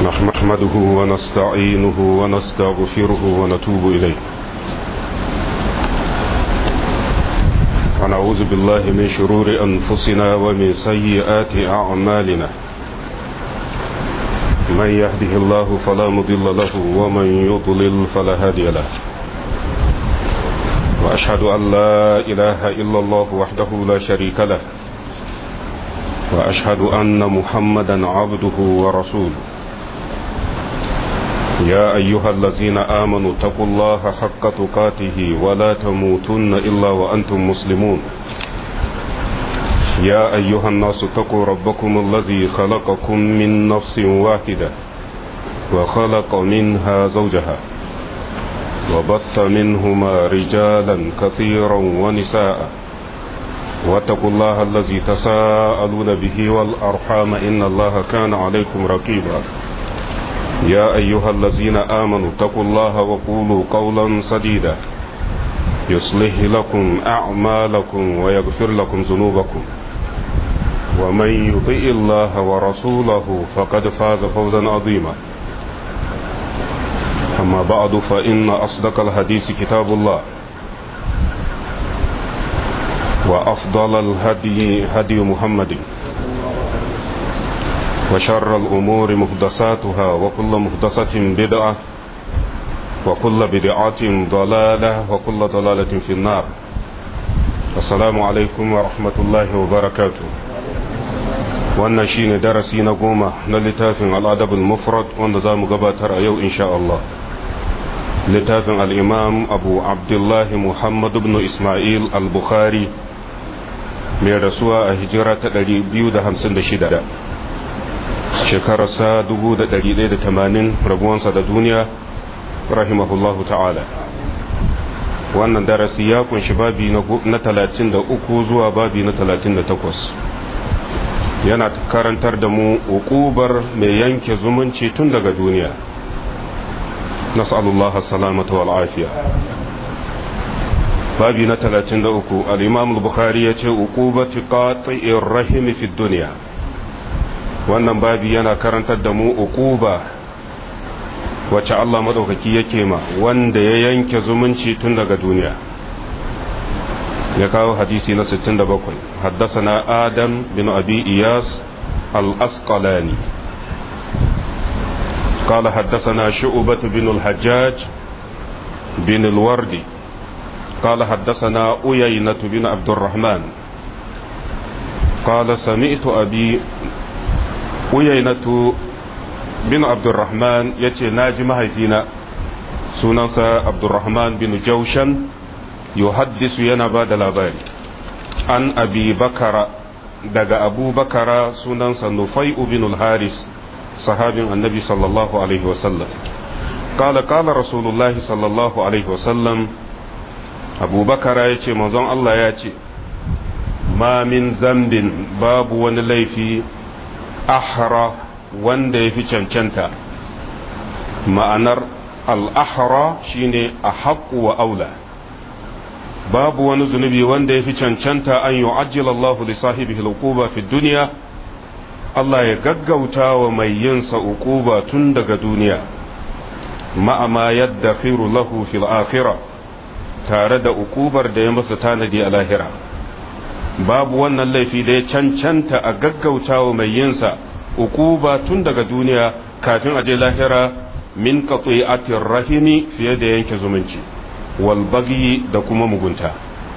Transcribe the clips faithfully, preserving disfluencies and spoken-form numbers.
نحمده ونستعينه ونستغفره ونتوب إليه ونعوذ بالله من شرور أنفسنا ومن سيئات أعمالنا من يهده الله فلا مضل له ومن يضلل فلا هادي له وأشهد أن لا إله إلا الله وحده لا شريك له وأشهد أن محمدا عبده ورسوله يا أيها الذين آمنوا اتقوا الله حق تقاته ولا تموتن إلا وأنتم مسلمون يا أيها الناس اتقوا ربكم الذي خلقكم من نفس واحدة وخلق منها زوجها وبث منهما رجالا كثيرا ونساء واتقوا الله الذي تساءلون به والأرحام إن الله كان عليكم رقيبا يا أيها الذين آمنوا اتقوا الله وقولوا قولا سديدا يصلح لكم أعمالكم ويغفر لكم ذنوبكم ومن يطع الله ورسوله فقد فاز فوزا عظيما أما بعد فإن أصدق الحديث كتاب الله وأفضل الهدي هدي محمد وشر الأمور محدثاتها وكل محدثة بدعة وكل بدعة ضلالة وكل ضلالة في النار. السلام عليكم ورحمة الله وبركاته. wannan shine darasi na goma na littafin al-adab al-mufrad wanda zamu gabatar a yau insha Allah. littafin al-imam Abu Abdullah Muhammad ibn Isma'il al-Bukhari mai rasuwa a hijira ta ɗari biyu da hamsin da shida shekararsa dubu da ɗari ɗaya da tamanin rabuwansa da duniya rahimahullahu ta'ala. wannan darasi ya kunshi babi na talatin da uku zuwa babi na talatin da takwas. yana karantar da mu uqubar mai yanke zumunci tun daga duniya. nas'alullaha salamata wal afiya. babi na talatin da uku al-imam al-bukhari yace uqubati qati'ir rahim fi dunya. wannan babi yana karantar da mu uquba wacce Allah madaukaki yake ma wanda ya yanke zumunci tun daga duniya. ya kawo hadisi na sittin da bakwai. haddathana adam bin abi iyas al-asqalani قال حدثنا شعبة بن الحجاج بن الوردي قال حدثنا أيينة بن عبد الرحمن قال سمعت أبي أيينة بن عبد الرحمن يتي ناجم هيتينا سننسى عبد الرحمن بن جوشن يحدث ينبا دلاباري عن أبي بكر دقى أبو بكر سننسى نفيء بن الحارث صحابي النبي صلى الله عليه وسلم قال قال رسول الله صلى الله عليه وسلم أبو بكر يتي منظم الله يتي ما من ذنب باب ونليفي ahra wanda ya fi cancanta. ma'anar al'ahra shine a haƙu wa aula. babu wani zunubi wanda ya fi cancanta an yi ajiyar li sahibi hukuba fi duniya. Allah ya gaggauta wa mai yinsa uquba tun daga duniya ma'ama yadda firu lahu fil akhirah tare da uqubar da ya masa tanadi a lahira. babu wannan laifi da ya cancanta a gaggautawa mai yinsa uquba tun daga duniya kafin a je lahira min qati'atir rahimi fiye da yanke zumunci wal bagyi da kuma mugunta.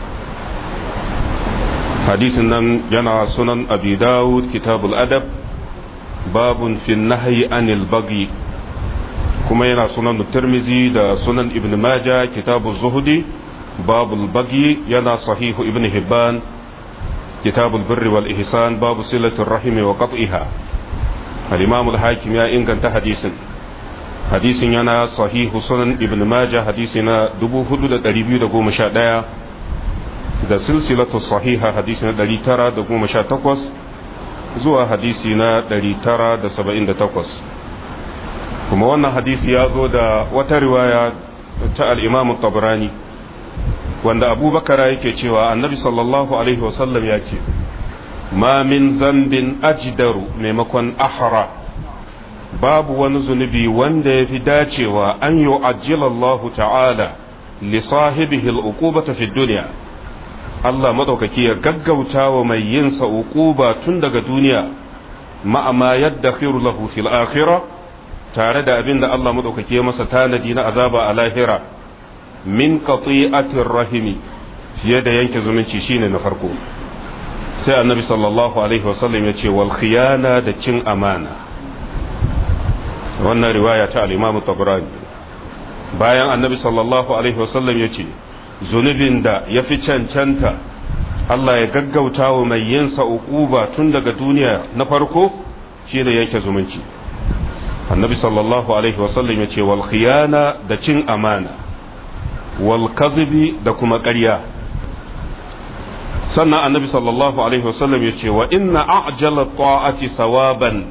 hadisin nan yana sunan abi dawud kitabul adab babun fi nahyi anil bagyi kuma yana sunan tirmizi da sunan ibn majah kitabuz zuhdi babul bagyi yana sahihu ibn hibban كتاب البر والإحسان باب صلة الرحم وقطعها. الإمام الحاكم يا إن كان حديث حديث ينا صحيح سنن ابن ماجه حديثنا دبو حدود دريبيو دقو مشاهدايا da silsilatu sahiha hadisi na ɗari tara da goma sha takwas zuwa hadisi na ɗari tara da saba'in da takwas. kuma wannan hadisi ya zo da wata riwaya ta al-imam tabarani wanda abubakar yake cewa annabi sallallahu alaihi wasallam ya ce ma min zambin ajdaru maimakon ahra babu wani zunubi wanda ya fi dacewa an yi ajiyallahu ta'ala li sahibihi al'uqubata fi duniya Allah madaukaki ya gaggauta wa mai yinsa uquba tun daga duniya ma'ama yadda khiru lahu fil akhirah tare da abin da Allah madaukaki ya masa tanadi na azaba a lahira min qati'atir rahimi fiye da yanke zumunci shine na farko sai annabi sallallahu alaihi wasallam ya ce wal khiyana da cin amana wannan riwaya ta al-Imam Tabrani bayan annabi sallallahu alaihi wasallam ya ce zunubin da ya fi cancanta Allah ya gaggauta wa mai yinsa uquba tun daga duniya na farko shi da yanke zumunci annabi sallallahu alaihi wasallam ya ce wal khiyana da cin amana wal kadhibi da kuma ƙarya sannan annabi sallallahu alaihi wasallam ya ce wa inna a'jala ta'ati sawaban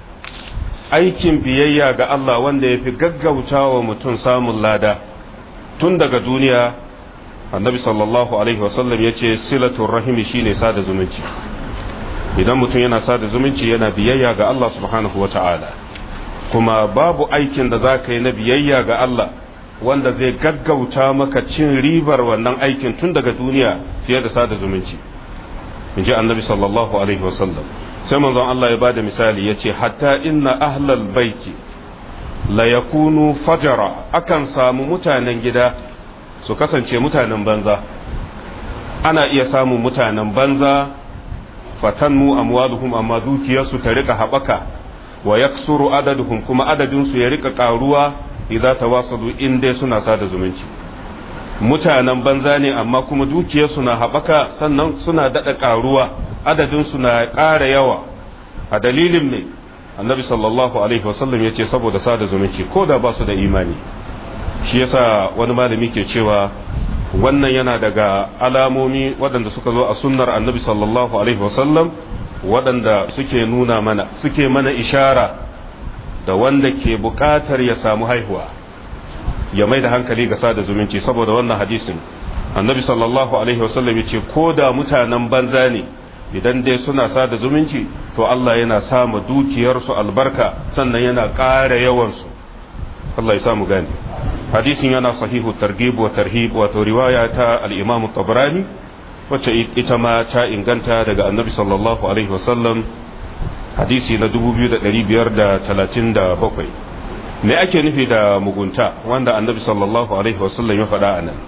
aikin biyayya ga Allah wanda ya fi gaggauta wa mutum samun lada tun daga duniya annabi sallallahu alaihi wasallam ya ce silatul rahimi shine sada zumunci idan mutum yana sada zumunci yana biyayya ga Allah subhanahu wa ta'ala kuma babu aikin da za ka yi na biyayya ga Allah wanda zai gaggauta maka cin ribar wannan aikin tun daga duniya fiye da sada zumunci in ji annabi sallallahu alaihi wasallam sai manzon Allah ya bada misali ya ce hatta inna ahlal baiti la yakunu fajara akan samu mutanen gida su kasance mutanen banza ana iya samun mutanen banza fatanmu amwaluhum amma dukiyarsu ta rika haɓaka wa yaksuru adaduhum kuma adadinsu ya rika ƙaruwa idza tawasadu in dai suna sada zumunci mutanen banza ne amma kuma dukiyarsu na haɓaka sannan suna daɗa ƙaruwa adadinsu na ƙara yawa a dalilin ne annabi sallallahu alaihi wasallam ya ce saboda sada zumunci ko da ba su da imani shi yasa wani malami ke cewa wannan yana daga alamomi waɗanda suka zo a sunnar annabi sallallahu alaihi wasallam waɗanda suke nuna mana suke mana ishara da wanda ke buƙatar ya samu haihuwa ya mai da hankali ga sada zumunci saboda wannan hadisin annabi sallallahu alaihi wasallam ya ce ko da mutanen banza ne idan dai suna sada zumunci to Allah yana sama dukiyarsu albarka sannan yana ƙara yawansu Allah ya samu gani hadisin yana sahihu targhib wa tarhib wato riwaya ta al-Imam Tabrani wacce ita ma ta inganta daga Annabi sallallahu alaihi wasallam hadisi na dubu biyu da ɗari biyar da talatin da bakwai me ake nufi da mugunta wanda Annabi sallallahu alaihi wasallam ya faɗa anan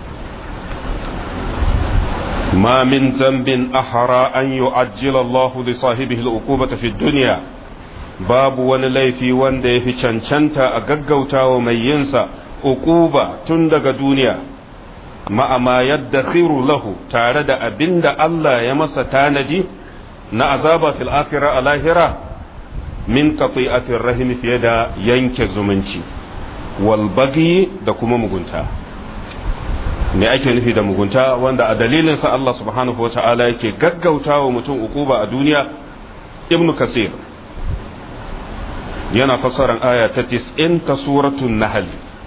ma min dhanbin ahra an yu'ajjila Allah li sahibihi al-uqubata fi dunya babu wani laifi wanda ya fi cancanta a gaggautawa mai yinsa uquba tun daga duniya ma'ama yadda khiru lahu tare da abinda Allah ya masa tanadi na azaba fil akhirah a lahira min qati'atir rahim fiye da yanke zumunci wal baghi da kuma mugunta me ake nufi da mugunta wanda a dalilin sa Allah subhanahu wata'ala yake gaggautawa mutum uquba a duniya ibnu kasir yana fassaran aya ta tis'in ta suratul nahl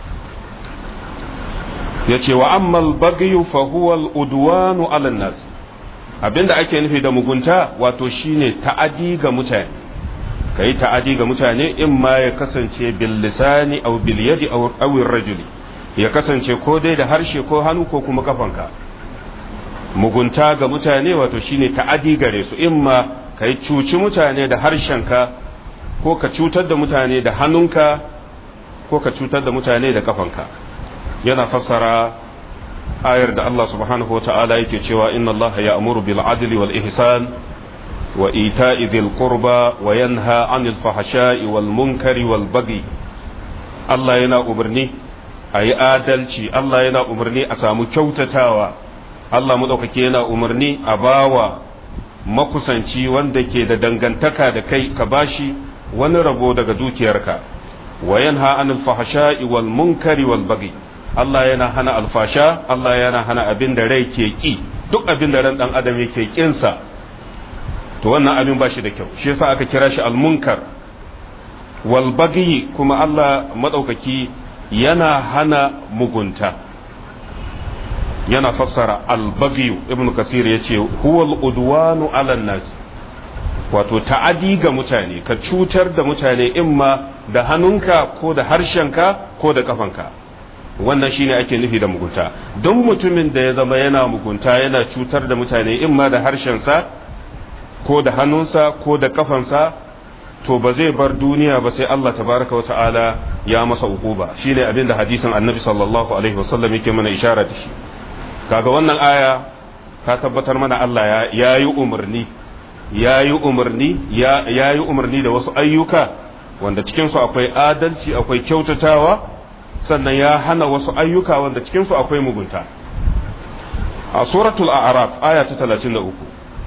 yace wa ammal baghyu fa huwa al-udwanu 'ala an-nas abinda ake nufi da mugunta wato shine ta'adi ga mutane kai ta'adi ga mutane in ma ya kasance bil lisani aw bil yadi aw aw ar-rajuli ya kasance ko dai da harshe ko hannu ko kuma kafanka mugunta ga mutane wato shine ta'adi gare su in ma kai cuci mutane da harshenka ko ka cutar da mutane da hannunka ko ka cutar da mutane da kafanka yana fassara ayar da Allah subhanahu wata'ala yake cewa inna Allah ya'muru bil adli wal ihsan wa ita'i dhil qurba wa yanha 'anil fahsha'i wal munkari wal baghi Allah yana umarni ayi adalci Allah yana umarni a samu kyautatawa Allah madaukake yana umarni a bawa makusanci wanda ke da dangantaka da kai ka bashi wani rabo daga dukiyarka wa yanha 'anil fahsha'i wal munkari wal baghi Allah yana hana alfasha Allah yana hana abin da rai ke ki duk abin da ran dan adam yake kinsa to wannan abin bashi da kyau shi yasa aka kira shi almunkar wal baghi kuma Allah madaukaki yana hana mugunta yana fassara al baghi ibnu kasir yace huwa al udwanu ala nas wato ta'adi ga mutane ka cutar da mutane imma da hannunka ko da harshenka ko da kafanka wannan shine ake nufi da mugunta don mutumin da ya zama yana mugunta yana cutar da mutane imma da harshensa ko da hannunsa ko da kafansa to ba zai bar duniya ba sai Allah tabaraka wa ta'ala ya masa ukuba shine abin da hadisin annabi sallallahu alaihi wasallam yake mana isharar da shi kaga wannan aya ka tabbatar mana Allah ya yi umarni ya yi umarni ya yi umarni da wasu ayyuka wanda cikin su akwai adalci akwai kyautatawa sannan ya hana wasu ayyuka wanda cikin su akwai mugunta a suratul a'raf aya ta talatin da uku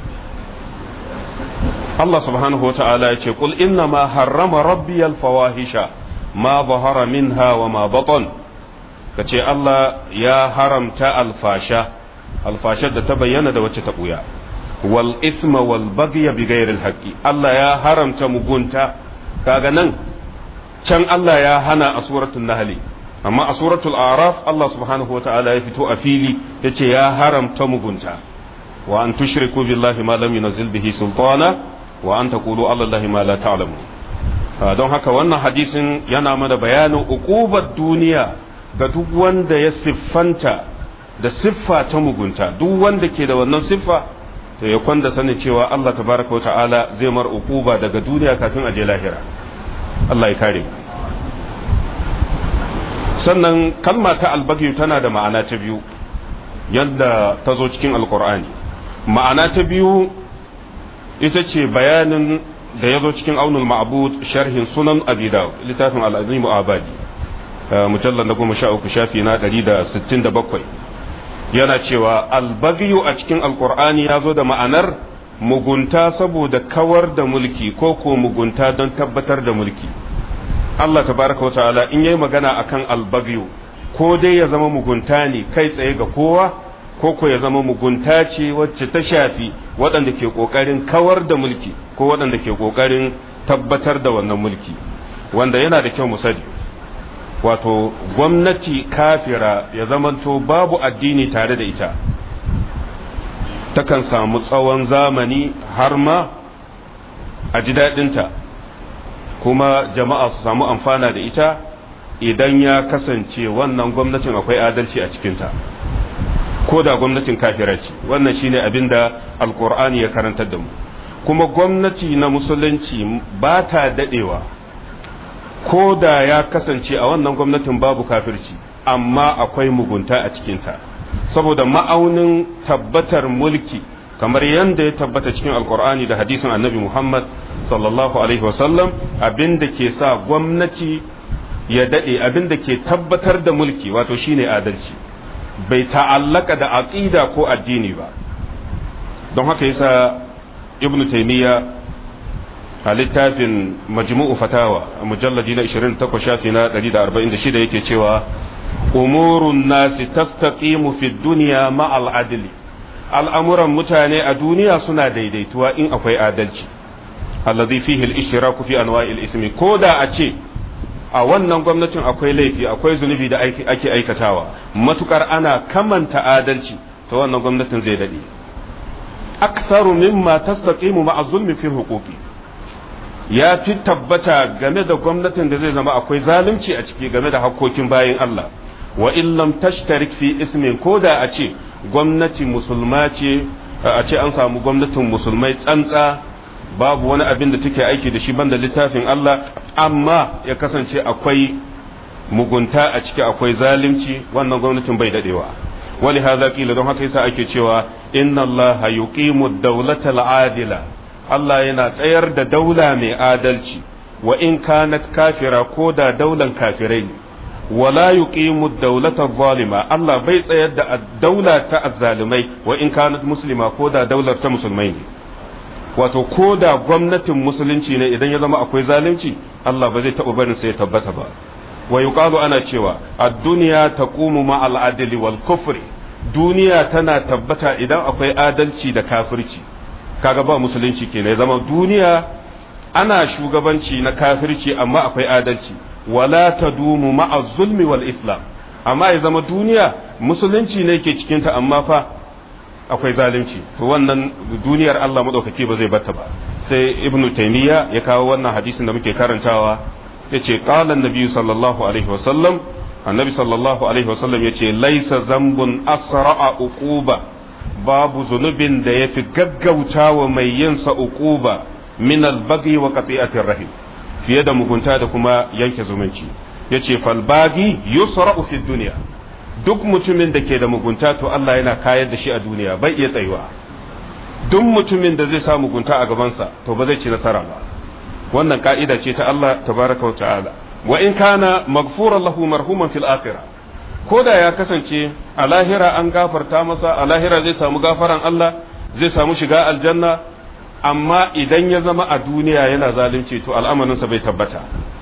Allah subhanahu wa ta'ala ya ce qul inna ma harrama rabbi al-fawahisha ma zahara minha wa ma batan kace Allah ya haramta alfasha alfashar da ta bayyana da wacce ta buya wal isma wal baghy bi ghairi al-haqqi Allah ya haramta mugunta kaga nan can Allah ya hana a suratul nahl amma a suratul a'raf Allah subhanahu wa ta'ala ya fito a fili yace ya haramta mugunta wa an tushriku billahi ma lam yunzil bihi sultana wa an taqulu ala allahi ma la ta'lamun don haka wannan hadisin yana mana bayanin uqubar duniya ga duk wanda ya siffanta da siffa ta mugunta duk wanda ke da wannan siffa to ya kwanda sanin cewa Allah tabaraka wa ta'ala zai mar uquba daga duniya kafin a je lahira Allah ya kare sannan kalma ta albaghi tana da ma'ana ta biyu yadda ta zo cikin alqur'ani ma'ana ta biyu ita ce bayanin da ya zo cikin aunul ma'bud sharhin sunan abi dawud littafin al-azim abadi mujallal na goma sha uku shafi na ɗari da sittin da bakwai yana cewa albagyu a cikin alqur'ani ya zo da ma'anar mugunta saboda kawar da mulki ko ko mugunta don tabbatar da mulki Allah tabaraka wa ta'ala in yayi magana akan albagyu ko dai ya zama mugunta ne kai tsaye ga kowa ko ko ya zama mugunta ce wacce ta shafi waɗanda ke ƙoƙarin kawar da mulki ko waɗanda ke ƙoƙarin tabbatar da wannan mulki wanda yana da kyau mu sani wato gwamnati kafira ya zamanto babu addini tare da ita takan samu tsawon zamani har ma a ji daɗinta kuma jama'a su samu amfana da ita idan ya kasance wannan gwamnatin akwai adalci a cikinta ko da gwamnatin kafira ce wannan shine abin da alkur'ani ya karantar da mu kuma gwamnati na musulunci ba ta dadewa ko da ya kasance a wannan gwamnatin babu kafirci amma akwai mugunta a cikinta saboda ma'aunin tabbatar mulki kamar yadda ya tabbata cikin alkur'ani da hadisin annabi muhammad sallallahu alaihi wasallam abin da ke sa gwamnati ya dade abin da ke tabbatar da mulki wato shine adalci bai ta'allaka da aqida ko addini ba don haka yasa ibnu taymiya a littafin majmu'u fatawa a mujalladi na ishirin da takwas shafi na ɗari da arba'in da shida yake cewa umurun nasi tastaqimu fi dunya ma'al adli al'amuran mutane a duniya suna daidaituwa in akwai adalci alladhi fihi al-ishtiraku fi anwa'il ismi ko da a ce a wannan gwamnatin akwai laifi akwai zunubi da ake aikatawa matukar ana kamanta adalci to wannan gwamnatin zai dade aktsaru mimma tastaqimu ma'a zulmi fi huquqi ya fi tabbata game da gwamnatin da zai zama akwai zalunci a ciki game da hakkokin bayin Allah wa in lam tashtarik fi ismin koda a ce gwamnati musulma ce a ce an samu gwamnatin musulmai tsantsa babu wani abin da take aiki da shi banda littafin Allah amma ya kasance akwai mugunta a ciki akwai zalunci wannan gwamnatin bai dadewa wali hadha qila don haka yasa ake cewa inna Allah yuqimu ad-dawlata al-adila Allah yana tsayar da daula mai adalci wa in kanat kafira ko da daulan kafirai ne wala yuqimu ad-dawlata adh-dhalima Allah bai tsayar da daula ta azzalimai wa in kanat muslima ko da daular ta musulmai ne wato ko da gwamnatin musulunci ne idan ya zama akwai zalunci Allah ba zai taɓa barin sai ya tabbata ba wa yuqalu ana cewa ad-dunya taqumu ma'al adli wal kufri duniya tana tabbata idan akwai adalci da kafirci kaga ba musulunci kenan ya zama duniya ana shugabanci na kafirci amma akwai adalci wala tadumu ma'a zulmi wal islam amma ya zama duniya musulunci ne ke cikin ta amma fa akwai zalunci to wannan duniyar Allah madaukaki ba zai batta ba sai ibnu taymiya ya kawo wannan hadisin da muke karantawa yace qala annabi sallallahu alaihi wasallam annabi sallallahu alaihi wasallam yace laisa zambun asra'a uquba babu zunubin da yafi gaggautawa mai yin sa uquba min al-baghi wa qati'atir rahim fiye da mugunta da kuma yanke zumunci yace fal baghi yusra'u fi dunya duk mutumin da ke da mugunta to Allah yana kayar da shi a duniya bai iya tsayuwa duk mutumin da zai sa mugunta a gabansa to ba zai ci nasara ba wannan ka'ida ce ta Allah tabaraka wa ta'ala wa in kana maghfuran lahu marhuman fil akhirah ko da ya kasance a lahira an gafarta masa a lahira zai samu gafaran Allah zai samu shiga aljanna amma idan ya zama a duniya yana zalunci to al'amarinsa bai tabbata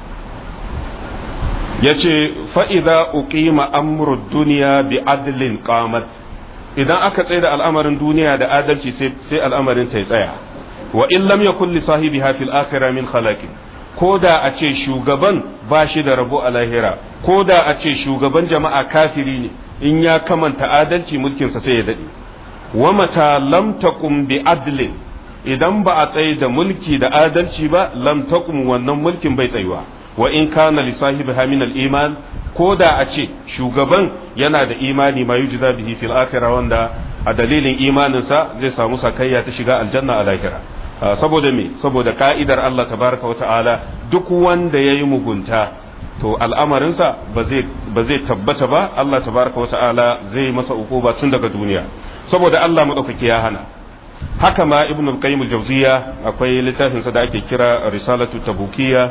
yace fa idza uqima amru dunya bi adlin qamat idan aka tsaya da al'amarin duniya da adalci sai sai al'amarin ta tsaya wa in lam yakul li sahibiha fil akhirah min khalaqin ko da a ce shugaban ba shi da rabo a lahira ko da a ce shugaban jama'a kafiri ne in ya kamanta adalci mulkinsa sai ya dade wa mata lam taqum bi adlin idan ba a tsaye da mulki da adalci ba lam taqum wannan mulkin bai tsayuwa wa in kana li sahibiha min al iman ko da a ce shugaban yana da imani ma yujza bihi fil akhirah wanda a dalilin imaninsa zai samu sakayya ta shiga aljanna a lahira saboda me saboda ka'idar Allah tabaraka wa ta'ala duk wanda yayi mugunta to al'amarinsa ba zai ba zai tabbata ba Allah tabaraka wa ta'ala zai masa ukuba tun daga duniya saboda Allah madaukaki ya hana haka ma ibn al-qayyim al-jawziyya akwai littafin sa da ake kira risalatu tabukiyya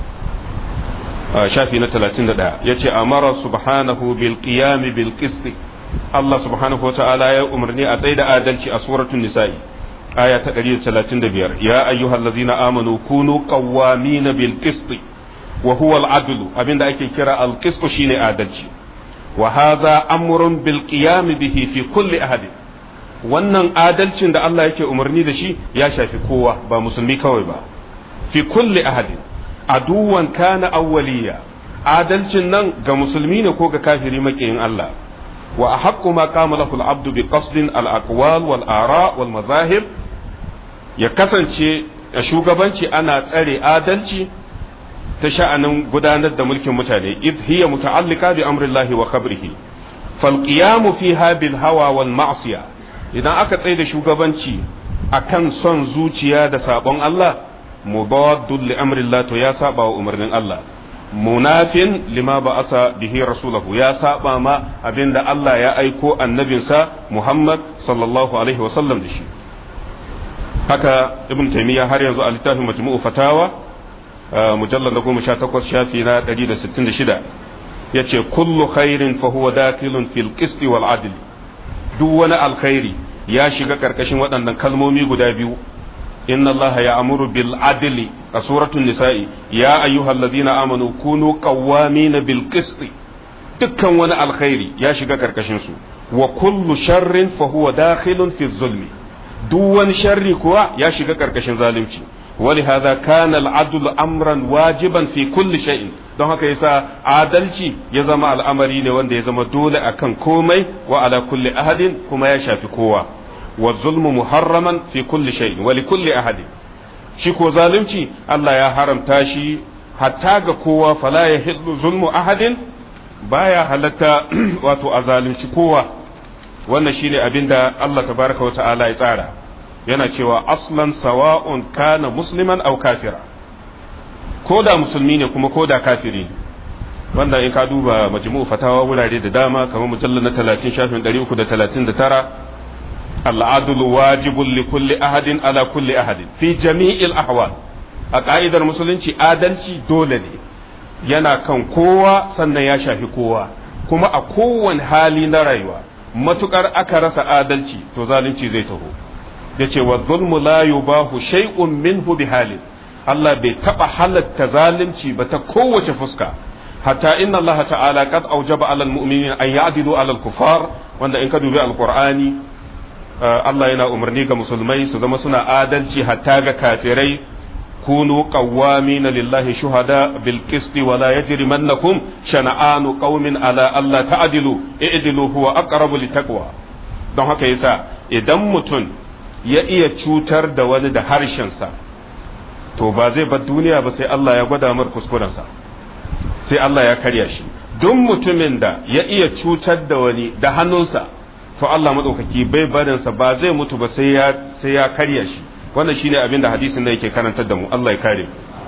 shafi na talatin da ɗaya yace amara subhanahu bil qiyam bil qist Allah subhanahu wa ta'ala ya umarni a tsaida adalci a suratul nisa'i aya ta ɗari da talatin da biyar ya ayyuhallazina amanu kunu qawwamina bil qist wa huwa al-adl abinda ake kira al-qist shine adalci wa hadha amrun bil qiyam bihi fi kulli ahadin wannan adalcin da Allah yake umarni da shi ya shafi kowa ba musulmi kawai ba fi kulli ahadin aduwan kana awwaliya adalcin nan ga musulmi ne ko ga kafiri makiyin Allah wa ahaqqu ma qama lahu al-abdu bi qasdin al-aqwal wal ara wal mazahib ya kasance a shugabanci ana tsare adalci ta sha'anin gudanar da mulkin mutane id hiya muta'allika bi amrillahi wa khabrihi fal qiyamu fiha bil hawa wal ma'siyah idan aka tsaye da shugabanci akan son zuciya da sabon Allah mubaddul li amrillah to ya saba wa umarnin Allah munafin lima ba'asa bihi rasulahu ya saba ma abinda Allah ya aiko annabinsa Muhammad sallallahu alaihi wa sallam da shi haka ibn taymiya har yanzu a littafin majmu'u fatawa mujallal na goma sha takwas shafi na ɗari da sittin da shida yace kullu khairin fa huwa dakilun fil qist wal adl duk wani alkhairi ya shiga karkashin waɗannan kalmomi guda biyu inna allaha ya'muru bil adli a suratul nisa'i ya ayyuhallazina amanu kunu qawwamina bil qist dukkan wani alkhairi ya shiga karkashin su wa kullu sharrin fa huwa dakhilun fi zulmi duk wani sharri kuwa ya shiga karkashin zalunci ولهذا كان العدل امرا واجبا في كل شيء don haka yasa adalci ya zama al'amari ne wanda ya zama dole akan komai wa ala kulli ahadin kuma ya shafi kowa wa zulmu muharraman fi kulli shay'in wa li kulli ahadin shi ko zalunci Allah ya haramta shi hatta ga kowa fala yahillu zulmu ahadin baya halatta wato a zalunci kowa wannan shine abinda Allah tabaraka wa ta'ala ya tsara yana cewa aslan sawa'un kana musliman aw kafira ko da musulmi ne kuma ko da kafiri wanda in ka duba majmu'u fatawa wurare da dama kamar mujallal na talatin shafin ɗari uku da talatin da tara al-adlu wajibun li kulli ahadin ala kulli ahadin fi jami'il ahwal a ka'idar musulunci adalci dole ne yana kan kowa sannan ya shafi kowa kuma a kowane hali na rayuwa matukar aka rasa adalci to zalunci zai taho yace wa zulmu la yubahu shay'un minhu bihalin Allah bai taba halatta zalunci ba ta kowace fuska hatta inna Allah ta'ala qad aujaba 'ala al-mu'minina an ya'dilu 'ala al-kuffar wanda in ka dubi al-Qur'ani Allah yana umarni ga musulmai su zama suna adalci hatta ga kafirai kunu qawwamina lillahi shuhada bil qisti wa la yajrimannakum shana'anu qaumin ala alla ta'dilu i'dilu huwa aqrabu littaqwa don haka yasa idan mutum ya iya cutar da wani da harshensa to ba zai bar duniya ba sai Allah ya gwada mar kuskurensa sai Allah ya karya shi duk mutumin da ya iya cutar da wani da hannunsa to Allah madaukaki bai barinsa ba zai mutu ba sai ya sai ya karya shi wannan shine abin da hadisin da yake karantar da mu Allah ya kare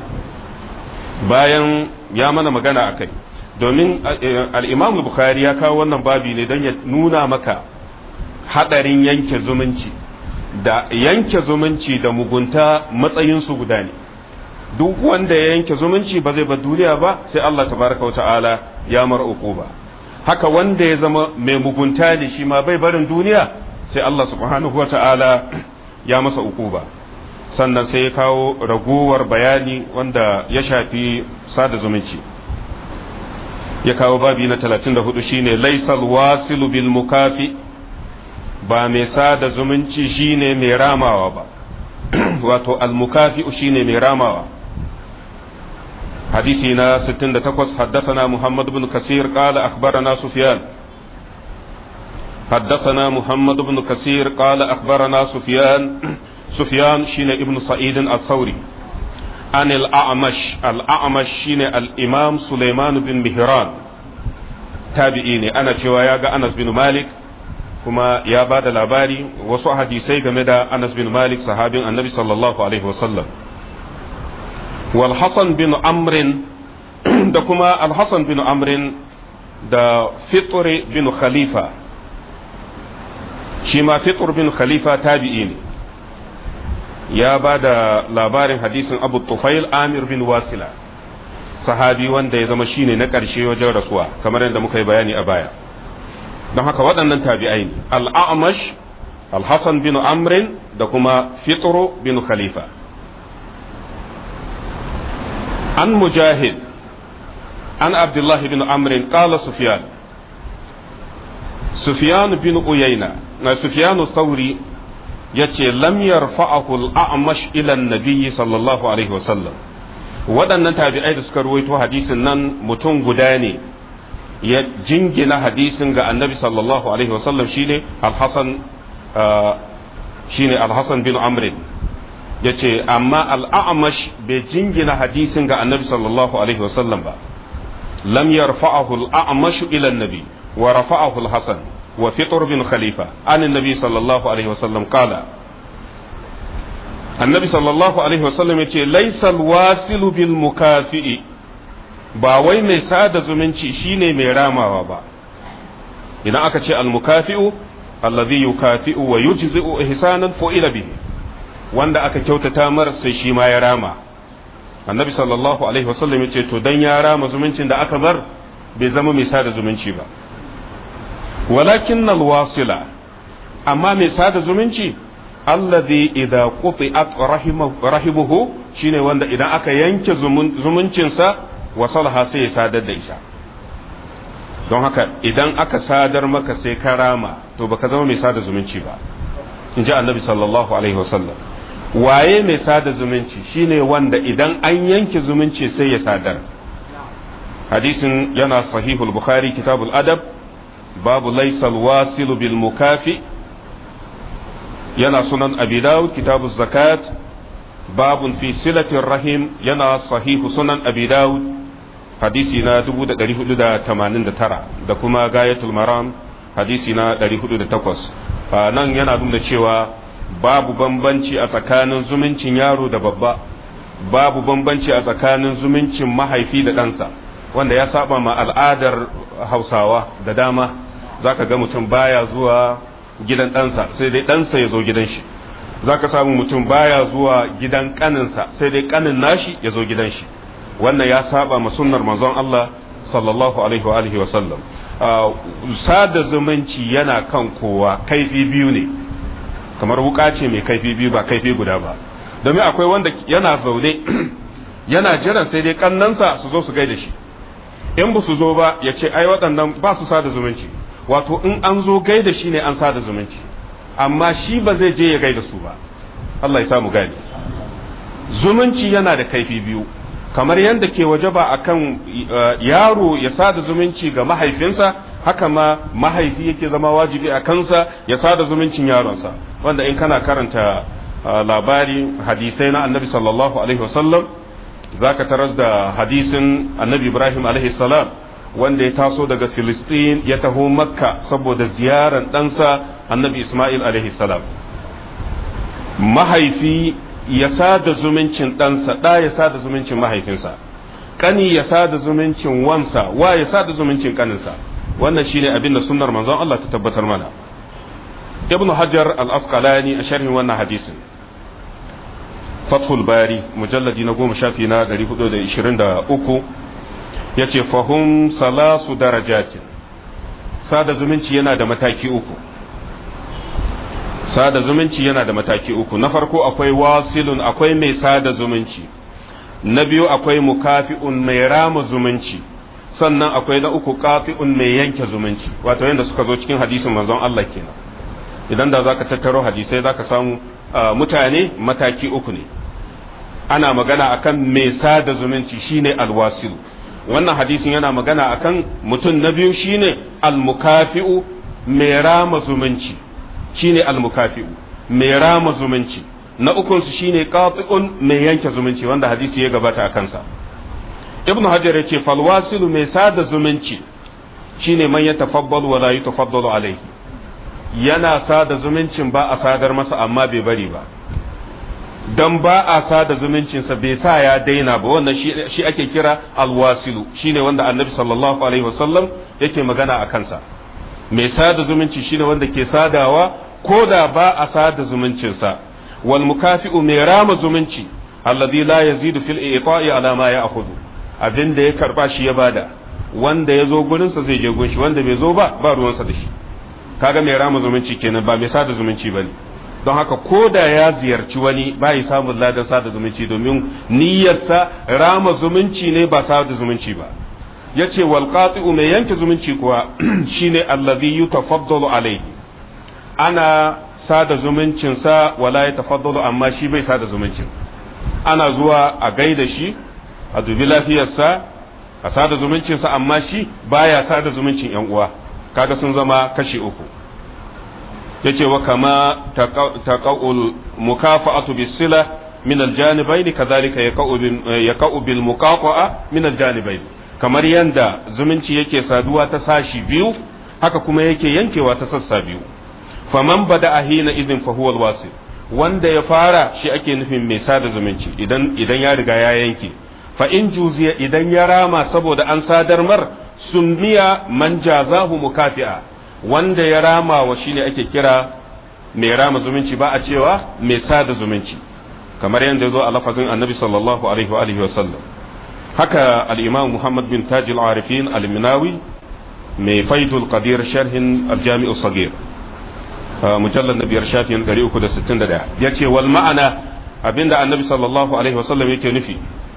bayan ya mana magana akai domin al-Imam Bukhari ya kawo wannan babi ne don ya nuna maka hadarin yanke zumunci da yanke zumunci da mugunta matsayin su guda ne duk wanda ya yanke zumunci ba zai bar duniya ba sai Allah tabaraka wa ta'ala ya mar uquba haka wanda ya zama mai mugunta ne shi ma bai barin duniya sai Allah subhanahu wa ta'ala ya masa uquba sannan sai ya kawo ragowar bayani wanda ya shafi sada zumunci ya kawo babi na talatin da hudu shine laysal wasilu bil mukafi ba mai sada zumunci shine mai ramawa ba wato al mukafi shine mai ramawa حديثنا ستين تقص حدثنا محمد بن كثير قال أخبرنا سفيان حدثنا محمد بن كثير قال أخبرنا سفيان سفيان شين ابن سعيد الثوري عن الأعمش الأعمش شين الإمام سليمان بن مهران تابعيني أنا شوايا أنس بن مالك كما يا بعد الأباري وصو حديثي جمدا أنس بن مالك صحابي النبي صلى الله عليه وسلم والحسن بن عمرو da kuma alhassan bin amrin da fitr bin khalifa shi ma fitr bin khalifa tabi'i ne ya ba da labarin hadisin abu tufail amir bin wasila sahabi wanda ya zama shine na ƙarshe wajen rasuwa kamar yadda muka yi bayani a baya don haka waɗannan tabi'ai ne al'amash alhassan bin amrin da kuma fitr bin khalifa عن مجاهد عن عبد الله بن عمرو قال سفيان سفيان بن عيينة سفيان الثوري يتي لم يرفعه الأعمش إلى النبي صلى الله عليه وسلم waɗannan tabi'ai da suka ruwaito hadisin nan mutum guda ne ya jingina hadisin ga annabi sallallahu alaihi wasallam shine al-hasan shine al-hasan bin amr ya ce amma al'amash bai jingina hadisin ga annabi sallallahu alaihi wasallam ba lam yarfa'ahu al'amashu ila annabi wa rafa'ahu al-hasan wa fitr bin khalifa an annabi sallallahu alaihi wasallam qala annabi sallallahu alaihi wasallam yace laysa al-wasilu bil mukafi'i ba wai mai sada zumunci shine mai ramawa ba idan aka ce al-mukafi'u alladhi yukafi'u wa yujzi'u ihsanan fu'ila bihi wanda aka kyautata mar sai shi ma ya rama annabi sallallahu alaihi wasallam yace to dan ya rama zumuncin da aka bar bai zama mai sada zumunci ba walakin alwasila amma mai sada zumunci alladhi idza quti'at rahimuhu shine wanda idan aka yanke zumuncinsa wasalaha sai ya sadar da isa don haka idan aka sadar maka sai ka rama to baka zama mai sada zumunci ba in ji annabi sallallahu alaihi wasallam waye mai sada zumunci shine wanda idan an yanke zumunci sai ya sadar hadisin yana sahihul bukhari kitabul adab babu laysal wasilu bil mukafi yana sunan abi dawud kitabuz zakat babun fi silatir rahim yana sahihu sunan abi dawud hadisi na dubu da ɗari hudu da tamanin da tara da kuma gayatul maram hadisi na ɗari hudu da takwas nan yana nuna cewa babu bambanci a tsakanin zumuncin yaro da babba babu bambanci a tsakanin zumuncin mahaifi da ɗansa wanda ya saba ma al'adar hausawa da dama zaka ga mutum baya zuwa gidan ɗansa sai dai ɗansa ya zo gidan shi zaka samu mutum baya zuwa gidan ƙaninsa sai dai ƙanin nashi ya zo gidan shi wannan ya saba ma sunnar manzon Allah sallallahu alaihi wa alihi wa sallam sada zumunci yana kan kowa kaifi biyu ne kamar wuka ce mai kaifi biyu ba kaifi guda ba domin akwai wanda yana zaune yana jiran sai dai kannansa su zo su gaida shi in ba su zo ba ya ce ai waɗannan ba su sada zumunci wato in an zo gaida shi ne an sada zumunci amma shi ba zai je ya gaida su ba Allah ya samu gani zumunci yana da kaifi biyu kamar yadda ke wajaba akan yaro ya sada zumunci ga mahaifinsa haka ma mahaifi yake zama wajibi a kansa ya sada zumuncin yaronsa, wanda in kana karanta labari hadisai na annabi sallallahu alaihi wasallam zaka taras da hadisin annabi Ibrahim alaihi salam wanda ya taso daga Filistin ya taho Makka saboda ziyaran ɗansa annabi Ismail alaihi salam. Mahaifi ya sada zumuncin ɗansa, ɗa ya sada zumuncin mahaifinsa, ƙani ya sada zumuncin wansa, wa ya sada zumuncin ƙaninsa. Wannan shine abin da sunnar manzon Allah ta tabbatar mana. Ibn Hajar al-Asqalani a sharhin wannan hadisin Fathul Bari mujalladi na goma shafi na ɗari hudu da ishirin da uku ya ce fahim salasu darajatin. Sada zumunci yana da mataki uku. Sada zumunci yana da mataki uku. Na farko akwai wasilun, akwai mai sada zumunci. Na biyu akwai mukafi'un, mai rama zumunci. Sannan akwai na uku qati'un, mai yanke zumunci. Wato yanda suka zo cikin hadisin manzon Allah kenan. Idan da zaka tattaro hadisai zaka samu mutane mataki uku ne. Ana magana akan mai sada zumunci shine alwasilu. Wannan hadisin yana magana akan mutum na biyu shine almukafi'u, mai rama zumunci shine almukafi'u, mai rama zumunci. Na ukun su shine qati'un, mai yanke zumunci, wanda hadisi ya gabata a kansa. Ibn Hajar yace falwasilu, mai sada zumunci shine man yatafaddalu wa la yatafaddalu alayhi. Yana sada zumuncin ba a sadar masa amma bai bari ba, dan ba a sada zumuncinsa bai sa ya daina ba. Wannan shi ake kira alwasilu, shine wanda annabi sallallahu alaihi wasallam yake magana a kansa. Mai sada zumunci shine wanda ke sadawa ko da ba a sada zumuncinsa. Wal mukafi'u, mai rama zumunci alladhi la yazidu fil i'ta'i ala ma ya'khudhu, abin da ya karba shi ya bada, wanda ya zo gurinsa zai je gunshi, wanda bai zo ba ba ruwansa da shi. Kaga mai rama zumunci kenan, ba mai sada zumunci bane. Don haka ko da ya ziyarci wani ba yi samun ladan sada zumunci, domin niyyarsa rama zumunci ne ba sada zumunci ba. Yace wal qati'u, mai yanke zumunci kuwa shine allazi yutafaddalu alayhi. Ana sada zumuncin sa wala yatafaddalu, amma shi bai sada zumuncin. Ana zuwa a gaida shi, a dubi lafiyarsa, a sada zumuncin sa, amma shi baya sada zumuncin yan uwa. Kaga sun zama kashi uku. yace wa kama taqaul mukafa'atu bisila min aljanibayn kadhalika yaqa'u bil muqafa'a min aljanibayn. Kamar yanda zumunci yake saduwa ta sashi biyu, haka kuma yake yankewa ta sassa biyu. Faman bada'a hina idin fa huwa alwasil, wanda ya fara shi ake nufin mai sada zumunci idan idan ya riga ya yanke. Fa in juziya, idan ya rama saboda an sadar mar, sunniya man jazahu mukafi'a, wanda ya rama wa shine ake kira mai rama zumunci, ba a cewa mai sada zumunci, kamar yadda ya zo a lafazin annabi sallallahu alaihi wa alihi wa sallam. Haka al-imam Muhammad bin Taj al-Arifin al-Minawi mai Faidul Qadir sharhin al-Jami' as-Saghir mujallad na biyar shafin ɗari uku da sittin da ɗaya yace wal ma'ana, abinda annabi sallallahu alaihi wa sallam yake nufi,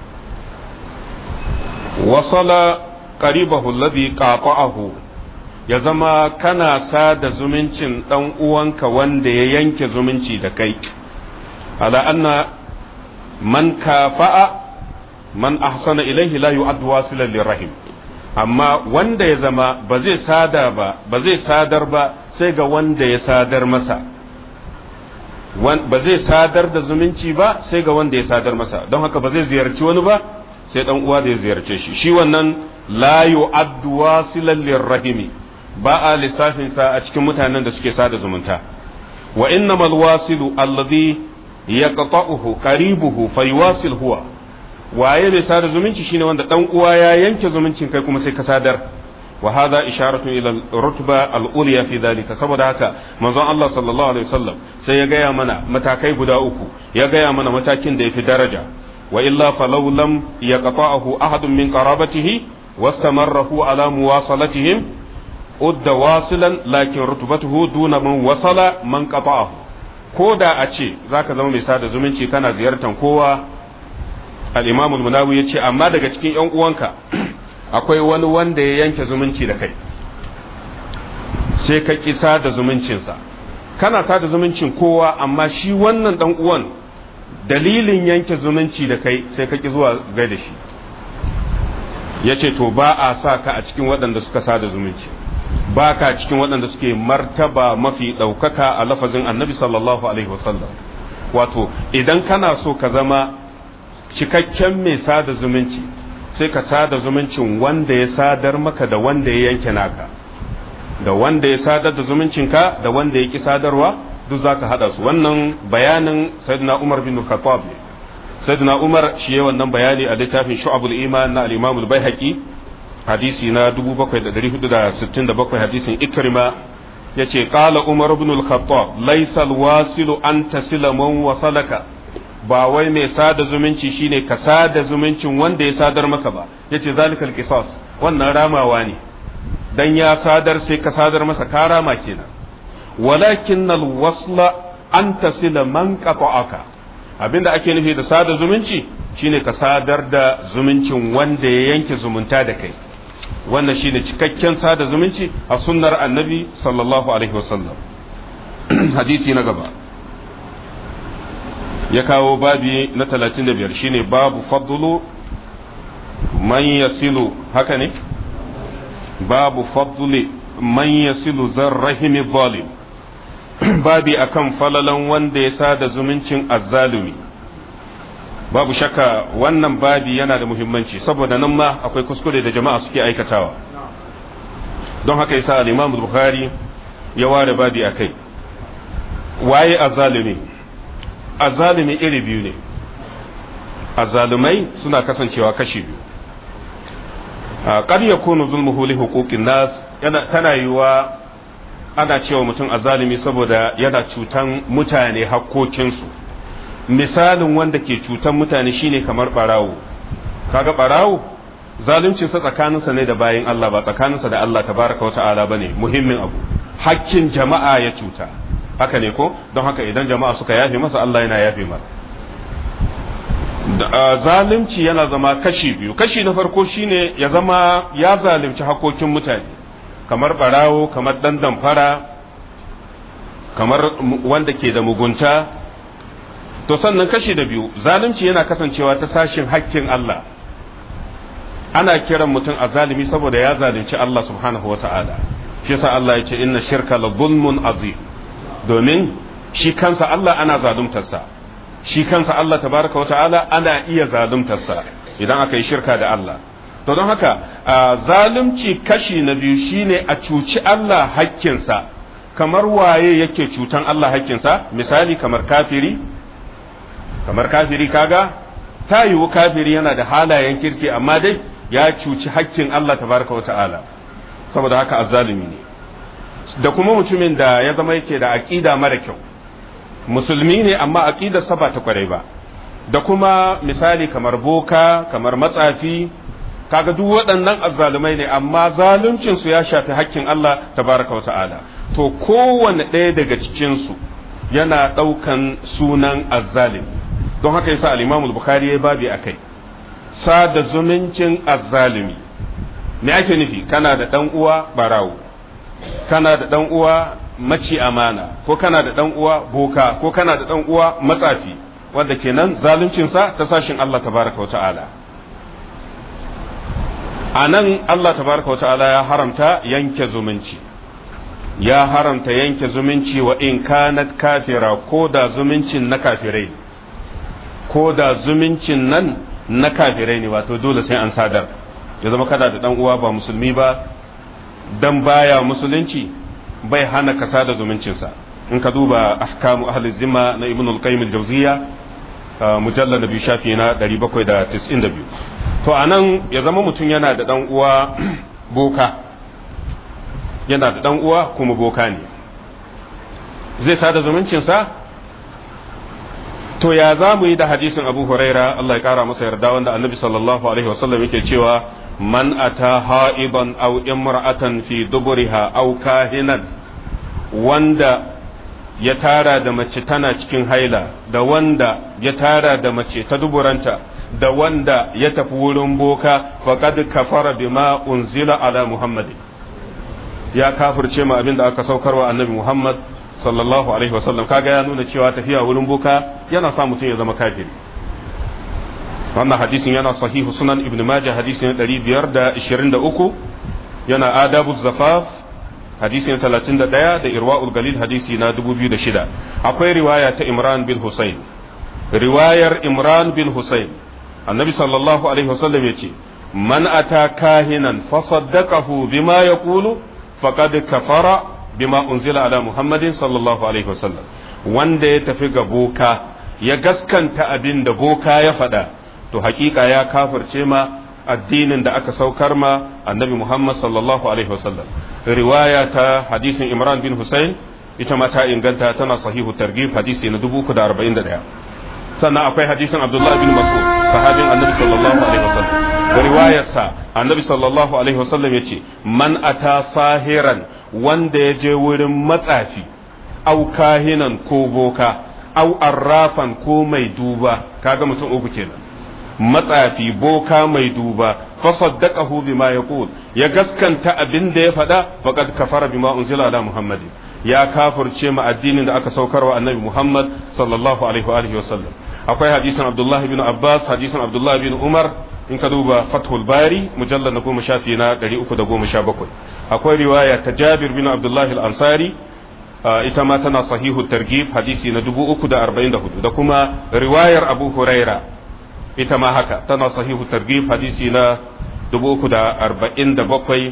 wasala qaribahu alladhi qata'ahu, ya zama kana sada zumuncin dan uwanka wanda ya yanke zumunci da kai. Ala anna man kafa'a man ahsana ilaihi la yu'addu wasilan lirrahim, amma wanda ya zama ba zai sada ba ba zai sadar ba sai ga wanda ya sadar masa, ba zai sadar da zumunci ba sai ga wanda ya sadar masa, don haka ba zai ziyarci wani ba sai dan uwa da ya ziyarce shi. Shi wannan la yu'addu wasilan lirrahimi, ba a lissafin sa a cikin mutanen da suke sada zumunta. Wa innamal wasilu alladhi yaqta'uhu qaribuhu faywasil huwa, waye mai sada zumunci shine wanda dan uwa ya yanke zumuncin kai kuma sai ka sadar. Wa hadha isharatu ila rutba al-ulya fi dhalika, saboda haka manzon Allah sallallahu alaihi wasallam sai ya gaya mana matakai guda uku, ya gaya mana matakin da yafi daraja. Wa illa falau lam yaqta'uhu ahadun min qarabatihi wastamarrahu ala muwasalatihim udda wasilan, lakin rutubatuhu duna man wasala man qata'ahu. Ko da a ce zaka zama mai sada zumunci kana ziyartar kowa, al-Imam al-Munawi yace amma daga cikin yan uwanka akwai wani wanda ya yanke zumunci da kai, sai ka ki sada zumuncinsa. Kana sada zumuncin kowa, amma shi wannan dan uwan dalilin yanke zumunci da kai sai ka ki zuwa ga da shi. Yace to ba a sa ka a cikin waɗanda suka sada zumunci. baka cikin waɗanda suke martaba mafi ɗaukaka a lafazin annabi sallallahu alaihi wasallam. Wato idan kana so ka zama cikakken mai sada zumunci sai ka sada zumuncin wanda ya sadar maka da wanda ya yanke naka, da wanda ya sadar da zumuncinka da wanda ya ki sadarwa duk za ka haɗa su. Wannan bayanin sayyidina Umar bin Khattab ne. sayyidina Umar shi ya wannan bayani a littafin Shu'abul Iman na al-Imam al-Baihaqi, hadisi na dubu bakwai da ɗari hudu da sittin da bakwai, hadisin Ikrima yace qala Umar ibn al-Khattab laysa al-wasilu an tasila man wasalaka, ba wai mai sada zumunci shine ka sada zumuncin wanda ya sadar maka ba, yace zalikal qisas, wannan ramawa ne, dan ya sadar sai ka sadar masa ka rama kenan. walakin al-wasla an tasila man qata'aka, abinda ake nufi da sada zumunci shine ka sadar da zumuncin wanda ya yanke zumunta da kai, wannan shine cikakken sada zumunci a sunnar annabi sallallahu alaihi wasallam. hadisi na gaba ya kawo babi na talatin da biyar shine babu fadlu man yasilu, haka ne, babu fadli man yasilu zarrahimi zalim, babi akan falalan wanda ya sada zumuncin azzalumi. Babu shakka wannan babi yana da muhimmanci saboda nan ma akwai kuskure da jama'a suke aikatawa, don haka yasa al-Imam Bukhari ya ware babi akai. Waye azzalumi? Azzalumi iri biyu ne. Azzalumai suna kasancewa kashi biyu. qad yakunu zulmuhu li huquqin nas, yana tana yiwa ana cewa mutum azzalumi saboda yana cutan mutane hakkokinsu. Misalin wanda ke cutan mutane shine kamar barawo. Kaga barawo zaluncin sa tsakaninsa ne da bayin Allah, ba tsakaninsa da Allah tabaraka wata'ala bane. Muhimmin abu, hakkin jama'a ya cuta, haka ne ko? Don haka idan jama'a suka yafe masa, Allah yana yafe masa. Zalunci yana zama kashi biyu. Kashi na farko shine ya zama ya zalunci hakokin mutane, kamar barawo, kamar dan damfara, kamar wanda ke da mugunta. To sannan kashi da biyu, zalunci yana kasancewa ta sashin hakkin Allah. Ana kiran mutum a zalimi saboda ya zalunci Allah subhanahu wa ta'ala. Shi yasa Allah ya ce inna shirka la zulmun azim, domin shi kansa Allah ana zaluntarsa, shi kansa Allah tabaraka wa ta'ala ana iya zaluntarsa idan aka yi shirka da Allah. To don haka zalunci kashi na biyu shine a cuci Allah hakkinsa. Kamar waye yake cutan Allah hakkinsa? Misali kamar kafiri, kamar kafiri kaga ta yiwu kafiri yana da halayen kirki amma dai ya cuci hakkin Allah tabaraka wata'ala, saboda haka azzalimi ne. Da kuma mutumin da ya zama yake da aqida mara kyau, musulmi ne amma aqidar sa ba ta kwarai ba. Da kuma misali kamar boka, kamar matsafi, kaga duk waɗannan azzalumai ne amma zaluncin su ya shafi hakkin Allah tabaraka wata'ala. To kowanne ɗaya daga cikin su yana ɗaukan sunan azzalimi. Don haka yasa al-Imam al-Bukhari ya babi akai, sada zumuncin azzalimi. Me ake nufi? Kana da dan uwa barawo, kana da dan uwa maci amana, ko kana da dan uwa boka, ko kana da dan uwa matsafi, wanda kenan zaluncin sa ta sashin Allah tabaraka wa ta'ala. Anan Allah tabaraka wa ta'ala ya haramta yanke zumunci, ya haramta yanke zumunci wa in kanat kafira, ko da zumuncin na kafirai, ko da zumuncin nan na kafirai ne, wato dole sai an sadar. Ya zama kada da dan uwa ba musulmi ba, dan baya musulunci bai hana ka sada zumuncinsa. In ka duba ahkamu ahli zimma na Ibn al-Qayyim al-Jawziyya, mujallal na biyu shafi na ɗari bakwai da tis'in da biyu. To anan ya zama mutum yana da dan uwa boka, yana da dan uwa kuma boka ne, zai sada zumuncinsa. To ya za mu yi da hadisin Abu Huraira, Allah ya kara masa yarda, wanda Annabi sallallahu alaihi wasallam yake cewa man ata ha'iban aw imra'atan fi duburiha aw kahinan, wanda ya tara da mace tana cikin haila, da wanda ya tara da mace ta duburanta, da wanda ya tafi wurin boka, faqad kafara bima unzila ala Muhammadin, ya kafirce ma abin da aka saukarwa Annabi Muhammad sallallahu alaihi wasallam. Kaga ya nuna cewa tafiya wurin boka yana sa mutum ya zama kafiri. Wannan hadisin yana sahihu sunan Ibn Majah, hadisin ɗari biyar da ishirin da uku, yana adabu zafaf hadisi na talatin da ɗaya da irwa'ul galil hadisi na dubu biyu da shida. akwai riwaya ta Imran bin Husayn, riwayar Imran bin Husayn annabi sallallahu alaihi wasallam yace man ata kahinan fa saddaqahu bima yaqulu faqad kafara bima unzila ala Muhammadin sallallahu alaihi wasallam. wanda ya tafi ga boka ya gaskanta abin da boka ya faɗa to hakika ya kafirce ma addinin da aka saukar ma annabi Muhammad sallallahu alaihi wasallam. riwaya ta hadisin Imran bin Husayn ita ma ta inganta, tana sahihu targhib hadisi na dubu uku da arba'in da ɗaya. sannan akwai hadisin Abdullah bin Mas'ud sahabin annabi sallallahu alaihi wasallam, da riwayarsa annabi sallallahu alaihi wasallam yace man ata sahiran, wanda ya je wurin matsafi au kahinan ko boka au arrafan ko mai duba, kaga mutum uku kenan, matsafi boka mai duba fa saddaqahu bima yaqul, ya gaskanta abin da ya faɗa faqad kafara bima unzila ala Muhammadin, ya kafirce ma addinin da aka saukarwa annabi Muhammad sallallahu alaihi wa alihi wasallam. akwai hadisin Abdullah bin Abbas, hadisin Abdullah bin Umar, in ka duba Fathul Bari mujallad na goma shafi na ɗari uku da goma sha bakwai. akwai riwaya ta Jabir bin Abdullah al-Ansari, ita ma tana sahihu targhib hadisi na dubu uku da arba'in da hudu, da kuma riwayar Abu Huraira ita ma haka tana sahihu targhib hadisi na dubu uku da arba'in da bakwai.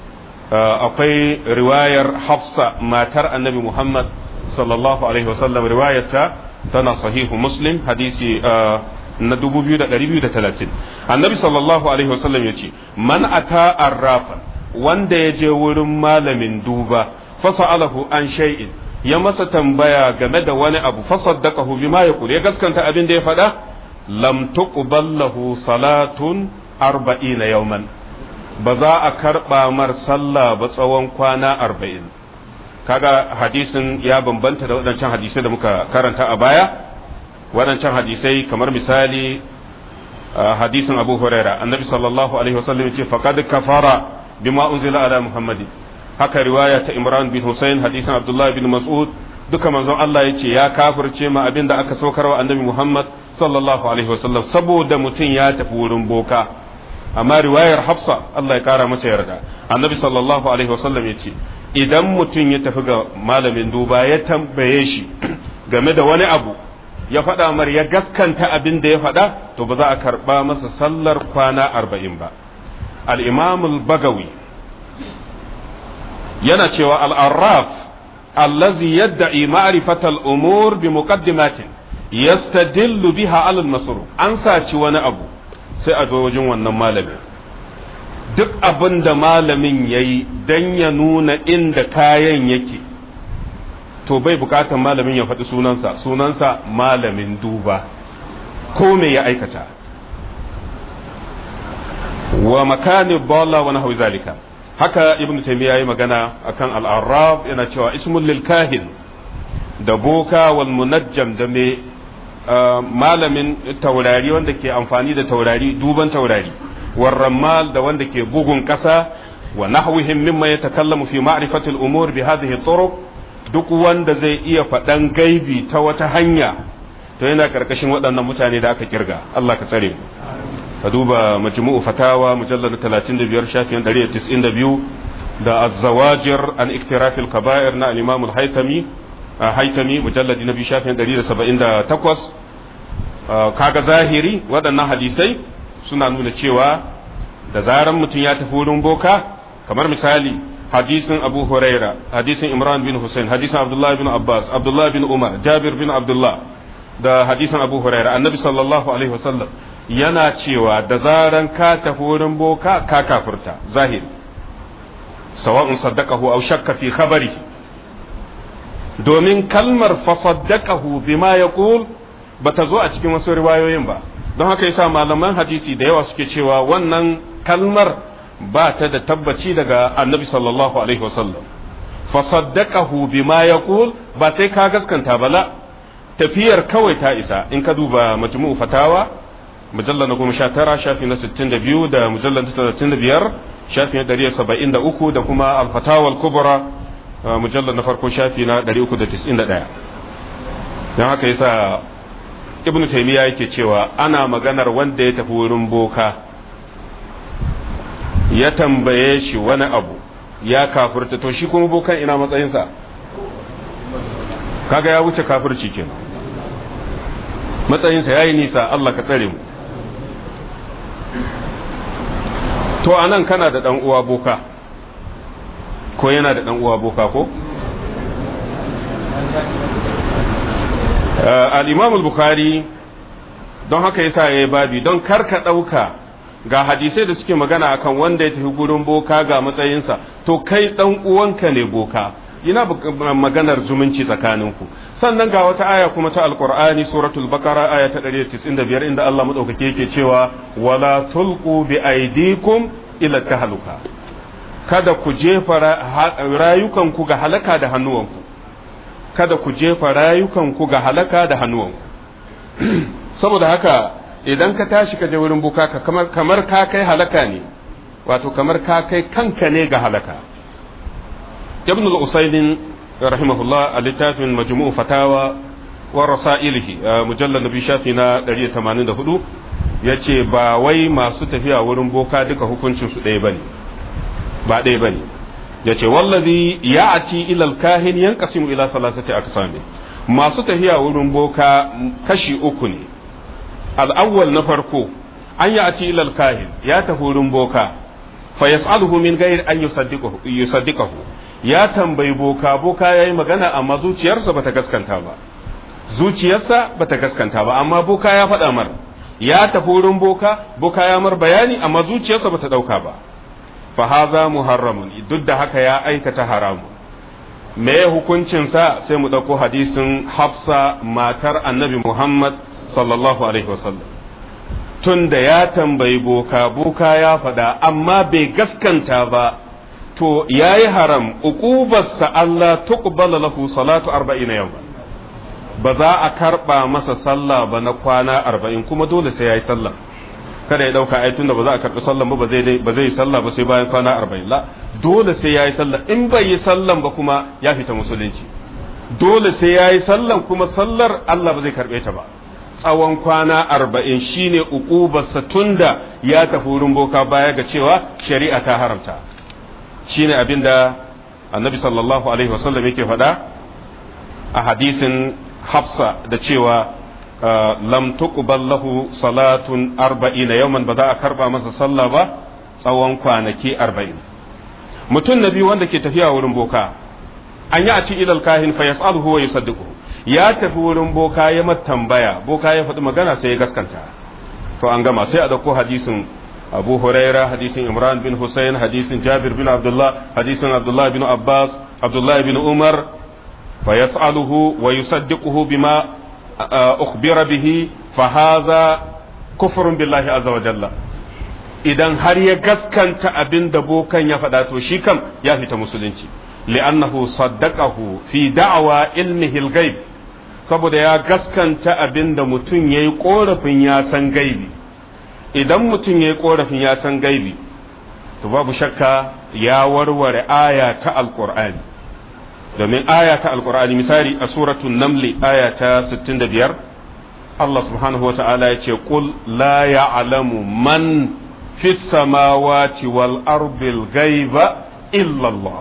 akwai riwayar Hafsa matar annabi Muhammad sallallahu alaihi wasallam, riwayarta tana sahihu Muslim hadisi na dubu biyu da ɗari biyu da talatin. annabi sallallahu alaihi wasallam ya ce man ata arrafan, wanda ya je wurin malamin duba fasa'alahu an shay'in, ya masa tambaya game da wani abu fasaddaqahu bima yaqul, ya gaskanta abin da ya faɗa, lam tuqbal lahu salatun arba'ina yawman, ba za a karɓa mar sallah ba tsawon kwana arba'in. kaga hadisin ya bambanta da waɗancan hadisai da muka karanta a baya. waɗancan hadisai kamar misali hadisin Abu Huraira, annabi sallallahu alaihi wasallam yace faqad kafara bima unzila ala Muhammadin. haka riwaya ta Imran bin Husayn, hadisin Abdullah bin Mas'ud, duka manzon Allah yace ya kafirce ma abin da aka saukarwa annabi Muhammad sallallahu alaihi wasallam saboda mutum ya tafi wurin boka. amma riwayar Hafsa Allah ya kara mata yarda, annabi sallallahu alaihi wasallam yace idan mutum ya tafi ga malamin duba ya tambaye shi game da wani abu, ya faɗa mar ya gaskanta abin da ya faɗa, to ba za a karɓa masa sallar kwana arba'in ba. al-Imam al-Bagawi yana cewa al-arraf allazi yadda'i ma'rifata al-umur bi muqaddimatin yastadillu biha ala al-masruq, an saci wani abu sai a zo wajen wannan malamin, duk abin da malamin ya yi don ya nuna inda kayan yake, to bai bukatan malamin ya faɗi sunansa, sunansa malamin duba, ko me ya aikata. wa makani balla wa nahwi zalika, haka ibnu taymiya yayi magana akan al-arraf, yana cewa ismul lil kahin, da boka wal munajjam, da me malamin taurari wanda ke amfani da taurari, duban taurari, والرمال da wanda ke bugun kasa, wa nahwihim mimma yatakallamu fi ma'rifati al-umur bi hadhihi turuq, duk wanda zai iya faɗan gaibi ta wata hanya to yana karkashin waɗannan mutane da aka kirga. Allah ka tsare mu. ka duba majmu'u fatawa mujallad talatin da biyar shafin ɗari da tis'in da biyu, da az-zawajir an iktiraf al-kaba'ir na al-imam al-haytami haytami mujallad na biyu shafin ɗari da saba'in da takwas. kaga zahiri waɗannan hadisai suna nuna cewa da zaran mutum ya tafi wurin boka, kamar misali hadisin Abu Huraira, hadisin Imran bin Husayn, hadisin Abdullah bin Abbas, Abdullah bin Umar, Jabir bin Abdullah, da hadisin Abu Huraira, annabi sallallahu alaihi wasallam yana cewa da zaran ka tafi wurin boka ka kafirta zahiri, sawa'un saddaqahu aw shakka fi khabarihi, domin kalmar fa saddaqahu bima yaqul bata zo a cikin wasu riwayoyin ba. don haka yasa malaman hadisi da yawa suke cewa wannan kalmar ba ta da tabbaci daga annabi sallallahu alaihi wasallam. fa saddaqahu bima yaqul ba sai ka gaskanta bala, tafiyar kawai ta isa. in ka duba majmu'u fatawa mujallal na goma sha tara shafi na sittin da biyu, da mujallal na talatin da biyar shafi na ɗari saba'in da uku, da kuma al-fatawa al-kubra mujallal na farko shafi na ɗari uku da tis'in da ɗaya. don haka yasa ibnu taymiya yake cewa ana maganar wanda ya tafi wurin boka ya tambaye shi wani abu, ya kafirta. To shi kuma bokan ina matsayinsa? kaga ya wuce kafirci kenan, matsayinsa yayi nisa. Allah ka tsare mu. to anan kana da dan uwa boka ko yana da dan uwa boka ko? al-Imam al-Bukhari don haka yasa yayi babi don karka dauka ga hadisai da suke magana akan wanda ya tafi gurin boka ga matsayinsa, to kai dan uwanka ne boka, ina maganar zumunci tsakaninku. sannan ga wata aya kuma ta alqur'ani suratul baqara aya ta ɗari da tis'in da biyar inda Allah madaukake yake cewa wala tulqu bi aydikum ila tahluka, kada ku jefa rayukanku ga halaka da hannuwanku, kada ku jefa rayukanku ga halaka da hannuwanku. saboda haka idan ka tashi ka je wurin boka ka kamar kamar ka kai halaka ne, wato kamar ka kai kanka ne ga halaka. ibn al-usaymin rahimahullah a littafin majmu'u fatawa wa rasailihi mujallal nabi shafi na ɗari da tamanin da hudu yace ba wai masu tafiya wurin boka duka hukuncin su ɗaya bane, ba ɗaya bane. yace wallazi ya'ti ila al-kahin yanqasimu ila thalathati aqsam, masu tafiya wurin boka kashi uku ne. al-awwal na farko an ya'ti ila al-kahin, ya tafi wurin boka fa yas'aluhu min ghairi an yusaddiqahu yusaddiqahu ya tambayi boka, boka yayi magana amma zuciyarsa bata gaskanta ba, zuciyarsa bata gaskanta ba, amma boka ya faɗa mar, ya tafi wurin boka, boka ya mar bayani amma zuciyarsa bata dauka ba. fa haza muharramun, duk da haka ya aikata haramu. me hukuncin sa? sai mu dauko hadisin Hafsa matar Annabi Muhammad sallallahu alaihi wasallam. tunda ya tambayi boka, boka ya faɗa amma bai gaskanta ba, to yayi haram. uqubarsa Allah tuqbala lahu salatu arba'in yawma, ba za a karba masa sallah ba na kwana arba'in, kuma dole sai yayi sallah. kada ya dauka ai tunda ba za a karbi sallan ba ba zai ba zai sallah ba sai bayan kwana arba'in. la dole sai yayi sallah, in bai yi sallan ba kuma ya fita musulunci. dole sai yayi sallan, kuma sallar Allah ba zai karbe ta ba tsawon kwana arba'in. shine uqubarsa tunda ya tafi wurin boka baya ga cewa shari'a ta haramta. shine abinda Annabi sallallahu alaihi wasallam yake faɗa a hadisin Hafsa da cewa lam tuqbal lahu salatun arba'ina yawman, ba za a karba masa sallah ba tsawon kwanaki arba'in. mutum na biyu wanda ke tafiya wurin boka, an yi a ci ilal kahin fa yas'aluhu wa yusaddiquhu, ya tafi wurin boka ya mata tambaya, boka ya faɗi magana sai ya gaskanta, to an gama. sai a dauko hadisin Abu Huraira, hadisin Imran bin Husayn, hadisin Jabir bin Abdullah, hadisin Abdullah bin Abbas, Abdullah bin Umar, fa yas'aluhu wa yusaddiquhu bima ukhbira bihi fa hadha kufrun billahi azza wa jalla. idan har ya gaskanta abin da bokan ya faɗa, to shi kam ya fita musulunci, li'annahu saddaqahu fi da'wa ilmihi al-ghaib, saboda ya gaskanta abin da mutum yayi korafin ya san gaibi. idan mutum yayi korafin ya san gaibi, to babu shakka ya warware aya ta alqur'ani, domin aya ta alqur'ani misali a suratul naml aya ta sittin da biyar Allah subhanahu wata'ala ya ce qul la ya'lamu man fis samawati wal ardil ghaiba illa Allah,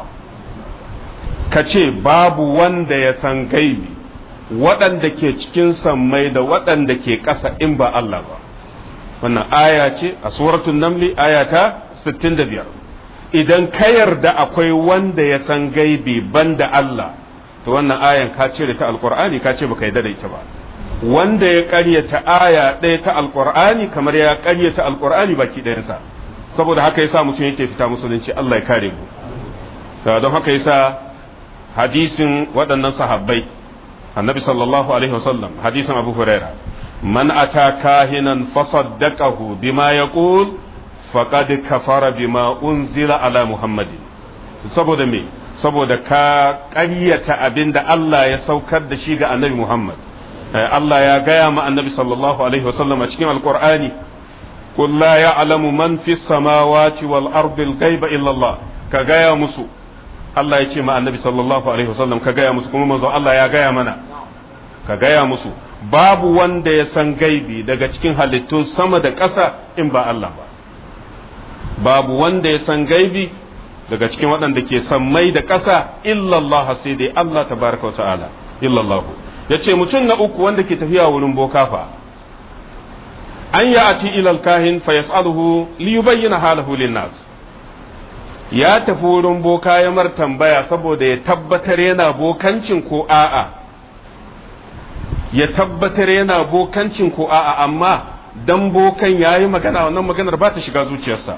kace babu wanda ya san gaibi waɗanda ke cikin sammai da waɗanda ke ƙasa in ba Allah ba. wannan aya ce a suratul naml aya ta sittin da biyar. idan ka yarda akwai wanda ya san gaibi banda Allah, to wannan ayan ka cire ta alqur'ani, ka ce baka yarda da ita ba. wanda ya ƙaryata aya ɗaya ta alqur'ani kamar ya ƙaryata alqur'ani baki ɗayansa. saboda haka yasa mutum yake fita musulunci, Allah ya kare mu. don haka yasa hadisin waɗannan sahabbai, annabi sallallahu alaihi wasallam, hadisin Abu Huraira, man ata kahinan fasaddaqahu bima yaqul faqad kafara bima unzila ala muhammadin. saboda me? saboda ka ƙaryata abinda Allah ya saukar da shi ga annabi Muhammad. Allah ya gaya ma annabi sallallahu alaihi wasallam a cikin alqur'ani, qul la ya'lamu man fis samawati wal ardi al-ghaiba illa Allah. ka gaya musu, Allah ya ce ma annabi sallallahu alaihi wasallam ka gaya musu, kuma manzo Allah ya gaya mana, ka gaya musu babu wanda ya san gaibi daga cikin halittu sama da ƙasa in ba Allah ba. babu wanda ya san gaibi daga cikin waɗanda ke sammai da ƙasa illallah sai dai Allah tabaraka wa ta'ala illallah yace mutum na uku wanda ke tafiya wurin boka fa an ya'ti ila al-kahin fa yas'aluhu li yubayyana halahu lin-nas ya tafi wurin boka ya mar tambaya saboda ya tabbatar yana bokancin ko a'a ya tabbatar yana bokancin ko a'a amma dan bokan yayi magana wannan maganar ba ta shiga zuciyarsa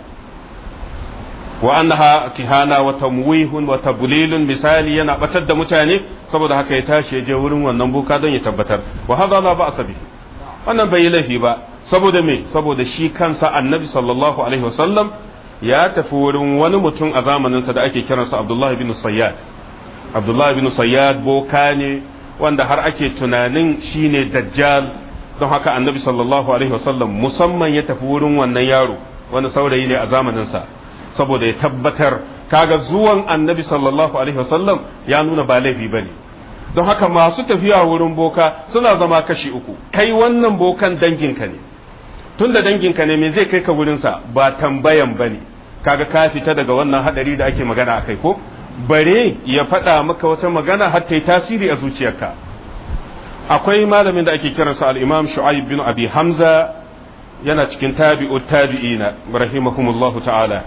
wa annaha kihana wa tamwihun wa tablilun misali yana batar da mutane saboda haka ya tashi ya je wurin wannan boka don ya tabbatar wa hadha la ba'sa bihi wannan bai laifi ba saboda me saboda shi kansa annabi sallallahu alaihi wasallam ya tafi wurin wani mutum a zamaninsa da ake kiransa Abdullah bin Sayyad Abdullah bin Sayyad boka ne wanda har ake tunanin shine dajjal don haka annabi sallallahu alaihi wasallam musamman ya tafi wurin wannan yaro wani saurayi ne a zamaninsa saboda ya tabbatar kaga zuwan annabi sallallahu alaihi wasallam ya nuna ba laifi bane don haka masu tafiya wurin boka suna zama kashi uku kai wannan bokan danginka ne tunda danginka ne me zai kai ka wurinsa ba tambayan bane kaga ka fita daga wannan hadari da ake magana akai ko bare ya faɗa maka wata magana har ta yi tasiri a zuciyarka akwai malamin da ake kiransa al-Imam Shu'aib bin Abi Hamza yana cikin tabi'ut tabi'ina rahimahumullahu ta'ala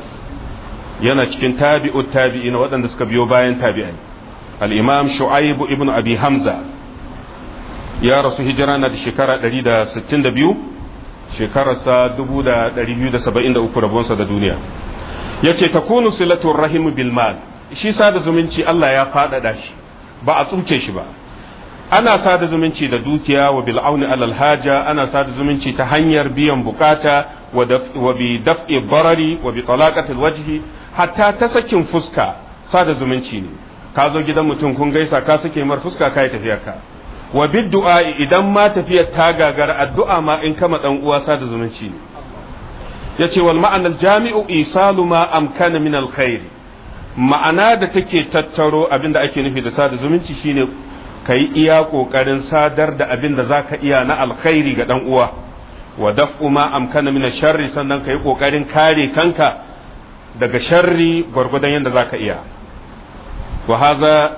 yana cikin tabi'ut tabi'ina waɗanda suka biyo bayan tabi'ai al-Imam Shu'aib ibn Abi Hamza ya rasu hijira na da shekara ɗari da sittin da biyu shekararsa dubu da ɗari biyu da saba'in da uku rabonsa da duniya yace takunu silatul rahim bil mal shi sada zumunci Allah ya faɗaɗa shi ba a tsuke shi ba ana sada zumunci da dukiya wa bil auni alal haja ana sada zumunci ta hanyar biyan bukata wa bi daf'i barari wa bi talaqati wajhi hatta ta sakin fuska sada zumunci ne ka zo gidan mutum kun gaisa ka sake mar fuska kai tafiya ka wa bid du'a idan ma tafiyar ta gagara addu'a ma in kama dan uwa sada zumunci ne yace wal ma'ana al jami'u isalu ma amkana min al khair ma'ana da take tattaro abinda ake nufi da sada zumunci shine kai iya kokarin sadar da abinda zaka iya na alkhairi ga dan uwa wa daf'u ma amkana min sharri sannan kai kokarin kare kanka daga sharri gurgudan yanda zaka iya wa hadha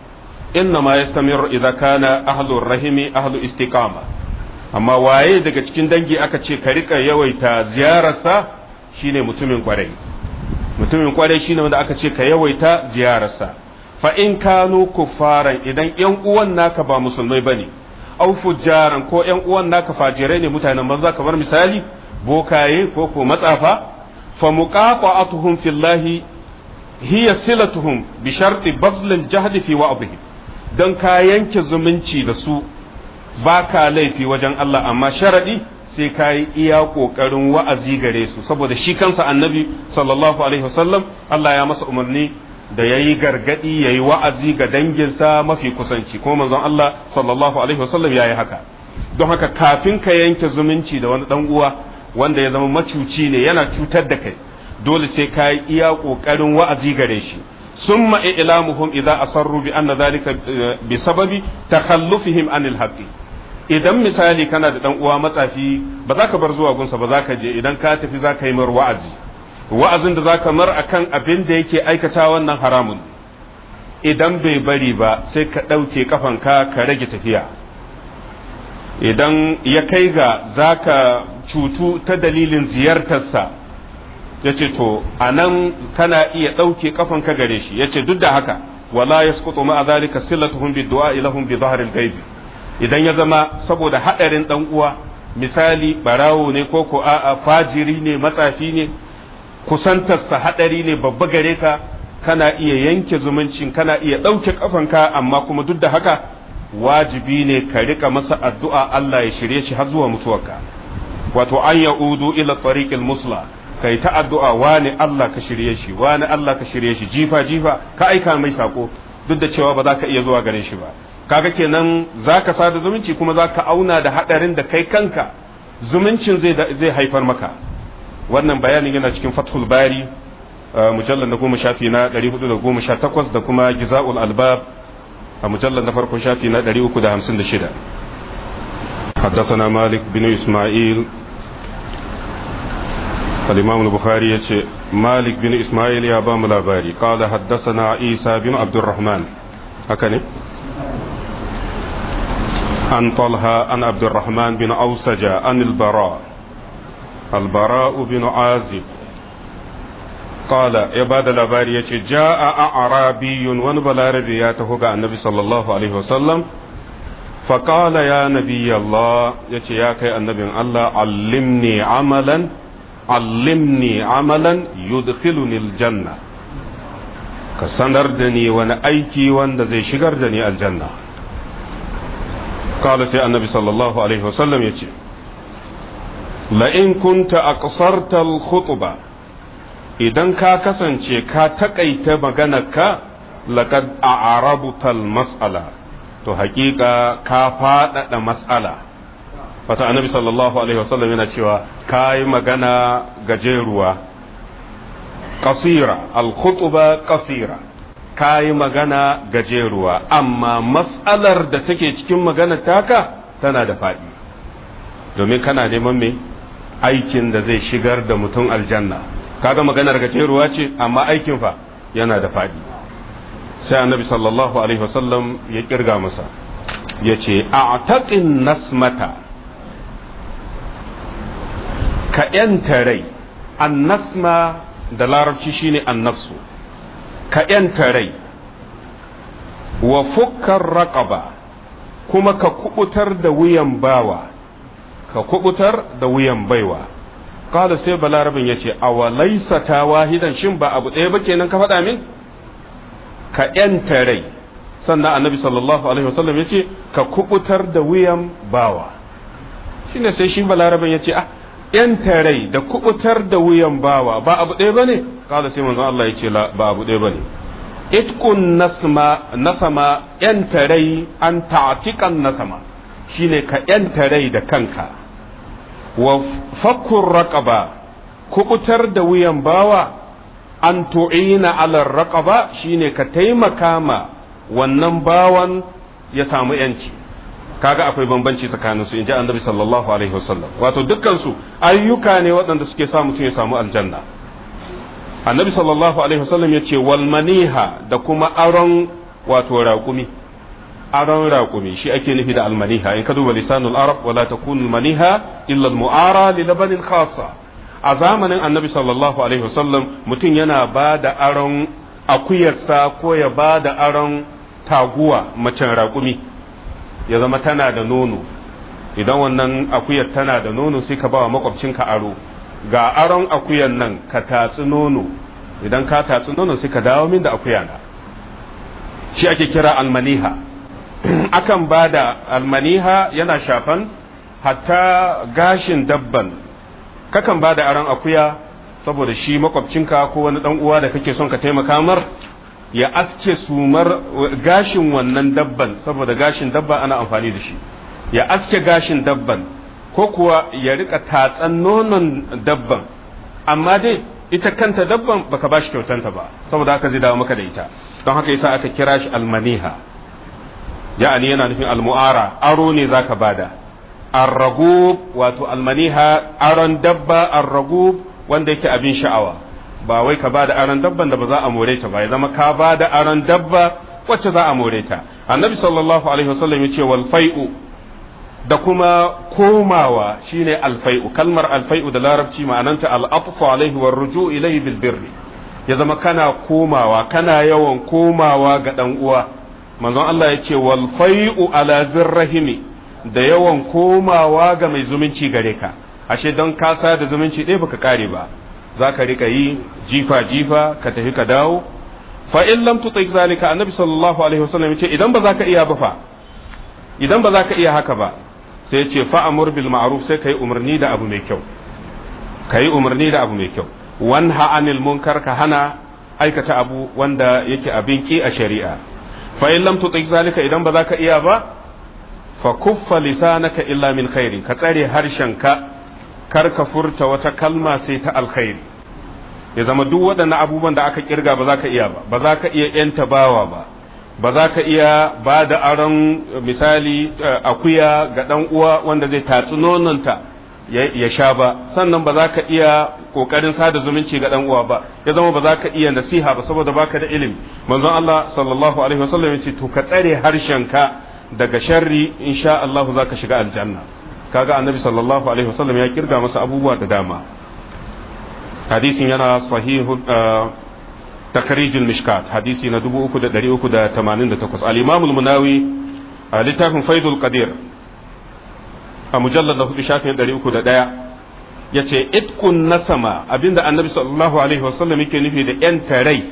inma yastamiru idza kana ahlu rahimi ahlu istiqama amma waye daga cikin dangi aka ce ka rika yawaita ziyararsa shine mutumin kwarai mutumin kwarai shine wanda aka ce ka yawaita ziyararsa fa in kanu kuffaran idan yan uwan naka ba musulmai bane au fujjaran ko yan uwan naka fajirai ne mutanen banza kamar misali bokaye ko ko matsafa fa muqaqatuhum fillahi hiya silatuhum bi sharti bazl al-jahd fi wa'dihim dan ka yanke zumunci da su ba ka laifi wajen Allah amma sharadi sai ka yi iya kokarin wa'azi gare su saboda shi kansa annabi sallallahu alaihi wasallam Allah ya masa umarni da yayi gargadi yayi wa'azi ga danginsa mafi kusanci kuma manzon Allah sallallahu alaihi wasallam yayi haka don haka kafin ka yanke zumunci da wani dan uwa wanda ya zama macuci ne yana cutar da kai dole sai ka yi iya kokarin wa'azi gare shi summa i'lamuhum idza asarru bi anna dhalika bi sababi takhallufihim anil haqqi idan misali kana da dan uwa matsafi ba za ka bar zuwa gunsa ba za ka je idan ka tafi za ka yi mar wa'azi wa'azin da za ka mar akan abin da yake aikata wannan haramun idan bai bari ba sai ka ɗauke kafanka ka rage tafiya idan ya kai ga za ka cutu ta dalilin ziyartarsa ya ce to a nan kana iya ɗauke kafanka gare shi ya ce duk da haka wala yasqutu ma'a dhalika sillatuhum bid du'a lahum bi dhahril ghaib idan ya zama saboda hadarin dan uwa misali barawo ne ko ko a'a fajiri ne matsafi ne kusantarsa hadari ne babba gare ka kana iya yanke zumuncin kana iya ɗauke kafanka amma kuma duk da haka wajibi ne ka rika masa addu'a Allah ya shirye shi har zuwa mutuwarka wato an ya'udu ila tariqil musla kai ta addu'a wani Allah ka shirye shi wani Allah ka shirye shi jifa jifa ka aika mai sako duk da cewa ba za ka iya zuwa gare shi ba kaga kenan zaka sada zumunci kuma zaka auna da hadarin da kai kanka zumuncin zai zai haifar maka wannan bayanin yana cikin Fathul Bari mujallal na goma shafi na ɗari hudu da goma sha takwas da kuma Gizaul Albab a mujallal na farko shafi na ɗari uku da hamsin da shida حدثنا مالك بن إسماعيل الإمام البخاري يتي مالك بن إسماعيل يا بام الأباري قال حدثنا عيسى بن عبد الرحمن هكذا عن طلحة عن عبد الرحمن بن أوسجة عن البراء البراء بن عازب قال عباد الأباري يتي جاء أعرابي ونبلاربي ياتهوغا النبي صلى الله عليه وسلم فقال يا نبي الله يتي يا كي النبي الله علمني عملا علمني عملا يدخلني الجنة كسندردني وانا ايكي وانا زي شجردني الجنة قال سي النبي صلى الله عليه وسلم يتي لئن كنت اقصرت الخطبة اذا كا كسنشي كا تقيت مغنك لقد اعربت المسألة تو حقيقة كا فادت مسألة wata annabi sallallahu alaihi wasallam yana cewa kai magana gajeruwa qasira al-khutba qasira kai magana gajeruwa amma mas'alar da take cikin magana taka tana da fadi domin kana neman me aikin da zai shigar da mutum aljanna kaga maganar gajeruwa ce amma aikin fa yana da fadi sai annabi sallallahu alaihi wasallam ya kirga masa yace a'taqin nasmata ka ‘yanta rai, annasma da larabci shine annafsu, ka ‘yanta rai, wa fukkar raƙaba kuma ka kubutar da wuyan bawa, ka kubutar da wuyan baiwa. Kada sai balarabin ya ce, a walaisa ta wahidan shin ba abu ɗaya ba kenan ka faɗa min? Ka ‘yanta rai, sannan annabi sallallahu Alaihi wasallam ya ce, ka kubutar da wuyan bawa. Shi ne sai shi balarabin ya ce, ah, ‘yanta rai da kubutar da wuyan bawa ba abu ɗaya ba ne? Kada sai manzon Allah ya ce ba abu ɗaya ba ne. Itkun nasama ‘yanta rai an ta'atikan nasama shi ne ka ‘yanta rai da kanka. Wa fakun raƙaba kubutar da wuyan bawa an tu'ina alar raƙaba shi ne ka taimaka ma wannan bawan ya samu ‘yanci. kaga akwai bambanci tsakanin su inji annabi sallallahu alaihi wasallam wato dukkan su ayyuka ne waɗanda suke sa mutum ya samu aljanna annabi sallallahu alaihi wasallam yace wal maniha da kuma aron wato raƙumi aron raƙumi shi ake nufi da al maniha in ka duba lisanul arab wala takunu al maniha illa al mu'ara li labanin khassa a zamanin annabi sallallahu alaihi wasallam mutum yana ba da aron akuyarsa ko ya ba da aron taguwa macen raƙumi ya zama tana da nono idan wannan akuyar tana da nono sai ka ba wa makwabcinka aro ga aron akuyar nan ka tatsi nono idan ka tatsi nono sai ka dawo min da akuya na shi ake kira almaniha akan ba da almaniha yana shafan hatta gashin dabban kakan ba da aron akuya saboda shi makwabcinka ko wani dan uwa da kake son ka taimaka mar ya aske sumar gashin wannan dabban saboda gashin dabba ana amfani da shi ya aske gashin dabban ko kuwa ya rika tatsan nonon dabban amma dai ita kanta dabban baka bashi kyautanta ba saboda haka zai dawo maka da ita don haka yasa aka kira shi almaniha ya'ani yana nufin almu'ara aro ne zaka bada arragub wato almaniha aron dabba arragub wanda yake abin sha'awa ba wai ka bada aron dabban da ba za a more ta ba ya zama ka bada aron dabba wacce za a more ta annabi sallallahu alaihi wasallam ya ce wal fai'u da kuma komawa shine alfai'u kalmar alfai'u da larabci ma'ananta al-atfu alaihi war ruju' ilayhi bil birri ya zama kana komawa kana yawan komawa ga dan uwa manzon Allah ya ce wal fai'u ala zirrahimi da yawan komawa ga mai zumunci gare ka ashe don ka sa da zumunci ɗaya baka kare ba zaka rika yi jifa jifa ka tafi ka dawo fa in lam tutik zalika annabi sallallahu alaihi wasallam ya ce idan ba za ka iya ba fa idan ba za ka iya haka ba sai ce fa'amur bil ma'ruf sai kai umarni da abu mai kyau kai umarni da abu mai kyau wanha anil munkar ka hana aikata abu wanda yake abin ki a shari'a fa in lam tutik zalika idan ba za ka iya ba fa kuffa lisanaka illa min khairin ka tsare harshenka kar ka furta wata kalma sai ta alkhairi ya zama duk waɗannan abubuwan da aka kirga ba za ka iya ba ba za ka iya yanta bawa ba ba za ka iya ba da aron misali akuya ga ɗan uwa wanda zai tatsi nononta ya sha ba, sannan ba za ka iya kokarin sada zumunci ga dan uwa ba, ya zama ba za ka iya nasiha ba saboda baka da ilimi. Manzon Allah sallallahu alaihi wasallam yace to ka tsare harshenka daga sharri, insha Allah za ka shiga aljanna. kaga annabi sallallahu alaihi wasallam ya kirga masa abubuwa da dama. hadisin yana sahihu takrijul mishkat, hadisi na dubu uku da ɗari uku da tamanin da takwas. al-imam al-munawi a littafin faidul qadir a mujallar da hudu shafin ɗari uku da ɗaya ya ce itkun nasama, abinda annabi sallallahu alaihi wasallam yake nufi da yan tarai,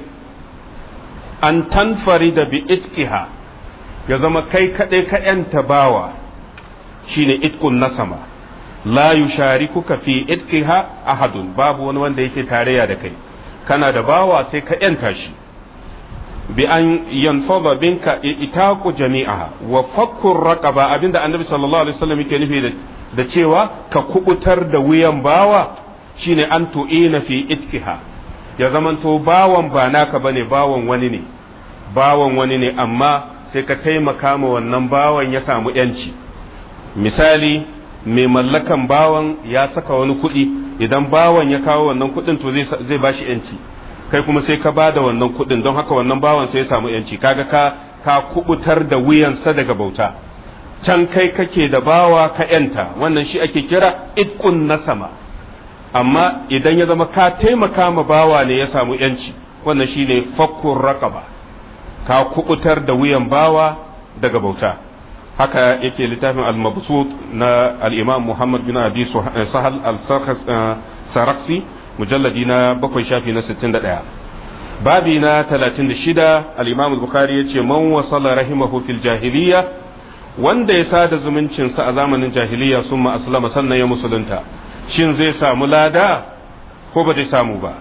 an tanfari da bi itkiha, ya zama kai kaɗai ka yanta bawa, shine itkun nasama. la yusharikuka fi itkiha ahadun, babu wani wanda yake tarayya da kai, kana da bawa sai ka yanta shi, bi an yanfada binka itaqu jami'aha wa fakkur raqaba, abinda annabi sallallahu alaihi wasallam yake nufi da da cewa ka kubutar da wuyan bawa shine an tu'ina fi itkiha, ya zamanto bawan ba naka bane, bawan wani ne, bawan wani ne amma sai ka taimaka ma wannan bawan ya samu yanci. misali mai mallakan bawan ya saka wani kuɗi, idan bawan ya kawo wannan kuɗin to zai zai bashi yanci, kai kuma sai ka bada wannan kuɗin, don haka wannan bawan sai ya samu yanci, kaga ka ka kubutar da wuyansa daga bauta. can kai kake da bawa ka yanta, wannan shi ake kira itkun na sama. amma idan ya zama ka taimaka ma bawa ne ya samu yanci, wannan shine fakkur raqaba, ka kubutar da wuyan bawa daga bauta. haka yake littafin al-mabsut na al-imam Muhammad bin Abi Sahal al-Saraksi, mujalladi na bakwai shafi na sittin da ɗaya. babi na talatin da shida, al-imam al-Bukhari yace man wasala rahimahu fil jahiliya, wanda ya sada zumuncinsa a zamanin jahiliya sun aslama sannan ya musulunta, shin zai samu lada ko ba zai samu ba?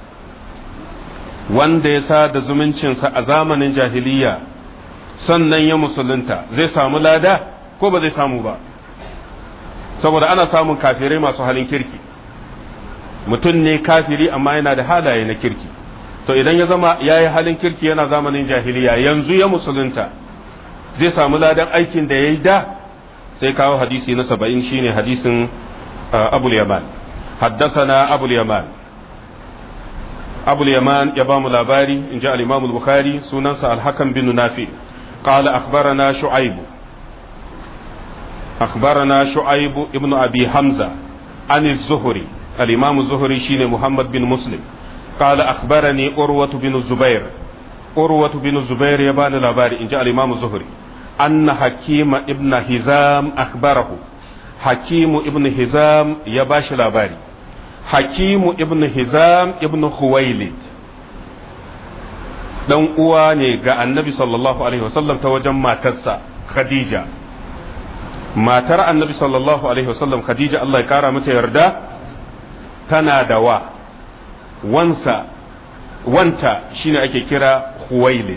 wanda ya sada zumuncinsa a zamanin jahiliya sannan ya musulunta zai samu lada ko ba zai samu ba? saboda ana samun kafirai masu halin kirki, mutum ne kafiri amma yana da halaye na kirki, to idan ya zama ya yi halin kirki yana zamanin jahiliya yanzu ya musulunta, zai samu ladan aikin da ya yi da? sai kawo hadisi na saba'in, shine hadisin abul yaman. haddasana abul yaman, abul yaman ya ba mu labari, in ji al-imam al-bukhari, sunansa al-hakam bin nafi. قال أخبرنا شعيب أخبرنا شعيب ابن أبي حمزة عن الزهري، الإمام الزهري شين محمد بن مسلم. قال أخبرني أروة بن الزبير، أروة بن الزبير يبان الأباري، إن جاء الإمام الزهري أن حكيم ابن هزام أخبره، حكيم ابن هزام يباش الأباري، حكيم ابن هزام ابن خويلد dan uwa ne ga annabi sallallahu alaihi wasallam ta wajen matarsa Khadija. matar annabi sallallahu alaihi wasallam Khadija, Allah ya kara mata yarda, tana da wa wansa wanta shine ake kira Huwailid,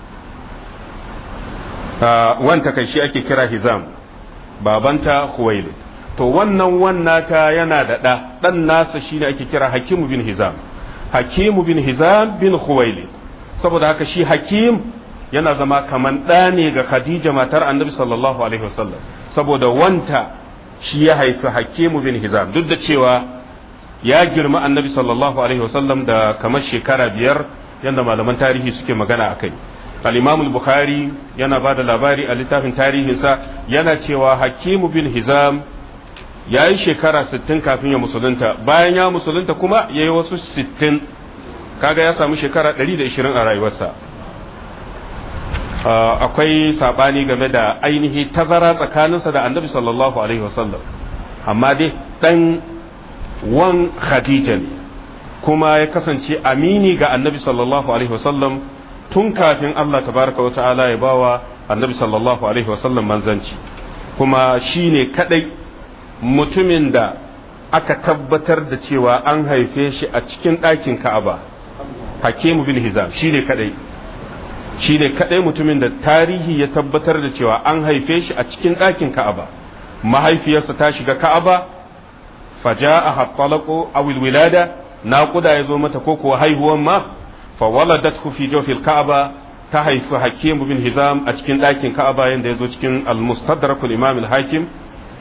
wanta kai shi ake kira Hizam, babanta Huwailid. to wannan wannata yana da ɗa, ɗan nasa shine ake kira Hakimu bin Hizam, Hakimu bin Hizam bin Huwailid. saboda haka shi Hakim yana zama kaman ɗa ne ga Khadija matar annabi sallallahu alaihi wasallam, saboda wanta shi ya haifi Hakimu bin Hizam, duk da cewa ya girma annabi sallallahu alaihi wasallam da kamar shekara biyar, yadda malaman tarihi suke magana a kai. al-imam al-bukhari yana ba da labari a littafin tarihinsa, yana cewa Hakimu bin Hizam ya yi shekara sittin kafin ya musulunta, bayan ya musulunta kuma ya yi wasu sittin, kaga ya samu shekara ɗari da ishirin a rayuwarsa. akwai saɓani game da ainihi tazara tsakaninsa da annabi sallallahu alaihi wasallam, amma dai ɗan wan Khadija ne, kuma ya kasance amini ga annabi sallallahu alaihi wasallam tun kafin Allah tabaraka wa ta'ala ya bawa annabi sallallahu alaihi wasallam manzanci, kuma shi ne kadai mutumin da aka tabbatar da cewa an haife shi a cikin ɗakin Ka'aba. Hakimu bin Hizam shi ne kadai shi ne kadai mutumin da tarihi ya tabbatar da cewa an haife shi a cikin ɗakin Ka'aba. mahaifiyarsa ta shiga Ka'aba, faja'a hattalaqu aw alwilada, naquda yazo mata ko kuwa haihuwan ma, fa waladathu fi jawfil Ka'aba, ta haifi Hakim bin Hizam a cikin ɗakin Ka'aba, yanda yazo cikin al-Mustadrak al-Imam al-Hakim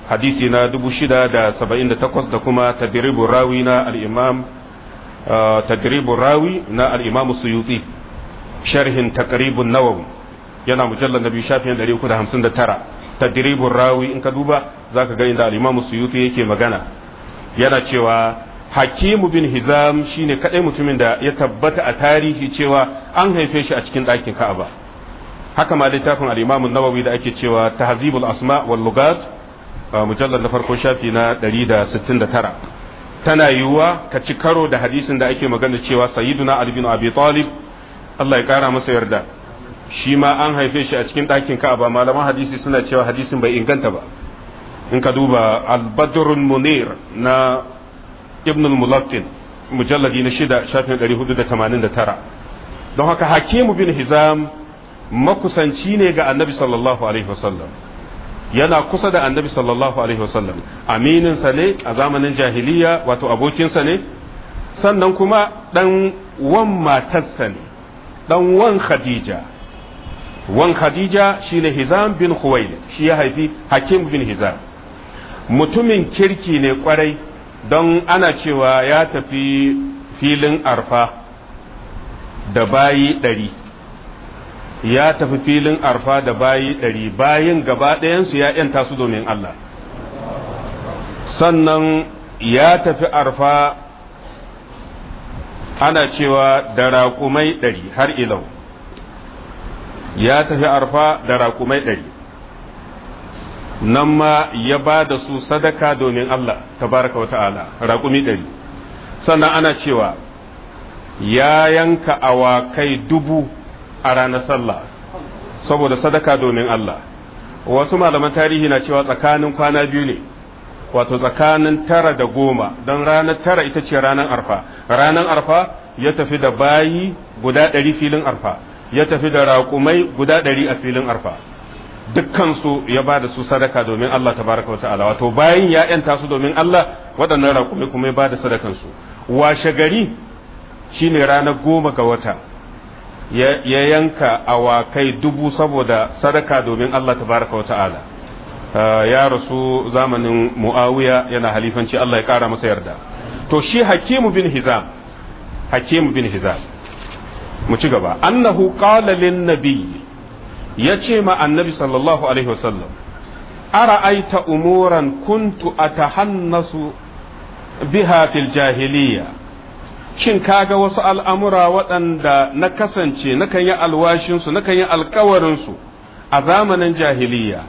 hadisi na dubu shida da saba'in da takwas da kuma tadribu rawi na al-imam tadribu rawi na al-imam suyuti sharhin taqribun nawawi yana mujallal nabi shafin ɗari uku da hamsin da tara tadribu rawi in ka duba zaka ga inda al-imam suyuti yake magana yana cewa hakimu bin hizam shine kadai mutumin da ya tabbata a tarihi cewa an haife shi a cikin ɗakin ka'aba haka ma littafin al-imam an-nawawi da ake cewa tahzibul asma wal lugat mujallal na farko shafi na ɗari da sittin da tara tana yiwuwa ka ci karo da hadisin da ake magana cewa sayyiduna ali bin abi talib Allah ya kara masa yarda shi ma an haife shi a cikin ɗakin ka'aba malaman hadisi suna cewa hadisin bai inganta ba in ka duba al-badrul munir na ibn al-mulaqqin mujalladi na shida shafin ɗari hudu da tamanin da tara don haka hakimu bin hizam makusanci ne ga annabi sallallahu alaihi wasallam yana kusa da annabi sallallahu alaihi wasallam amininsa ne a zamanin jahiliya wato abokinsa ne sannan kuma dan wan matarsa ne dan wan khadija wan khadija shine hizam bin khuwailid shi ya haifi hakim bin hizam mutumin kirki ne kwarai don ana cewa ya tafi filin arfa da bayi ɗari ya tafi filin arfa da bayi ɗari bayin gaba ɗayansu ya ‘yanta su domin Allah sannan ya tafi arfa ana cewa da raƙumai ɗari har ilau ya tafi arfa da raƙumai ɗari nan ma ya ba da su sadaka domin Allah tabaraka wa ta'ala raƙumi ɗari sannan ana cewa ya yanka awakai dubu a ranar sallah saboda sadaka domin Allah wasu malaman tarihi na cewa tsakanin kwana biyu ne wato tsakanin tara da goma don ranar tara ita ce ranar arfa ranar arfa ya tafi da bayi guda ɗari filin arfa ya tafi da raƙumai guda ɗari a filin arfa dukkansu ya ba da su sadaka domin Allah tabaraka wa ta'ala wato bayin ya yanta su domin Allah waɗannan raƙumai kuma ya ba da sadakansu washe gari shine ranar goma ga wata ya yanka awakai dubu saboda sadaka domin Allah tabaraka wa ta'ala ya rasu zamanin Muawiya yana halifanci Allah ya kara masa yarda to shi Hakimu bin Hizam Hakimu bin Hizam mu ci gaba annahu qala lin nabiy yace ma annabi sallallahu alaihi wasallam ara'aita umuran kuntu atahannasu biha fil jahiliya shin kaga wasu al'amura waɗanda na kasance nakan yi alwashinsu nakan yi alkawarinsu a zamanin jahiliya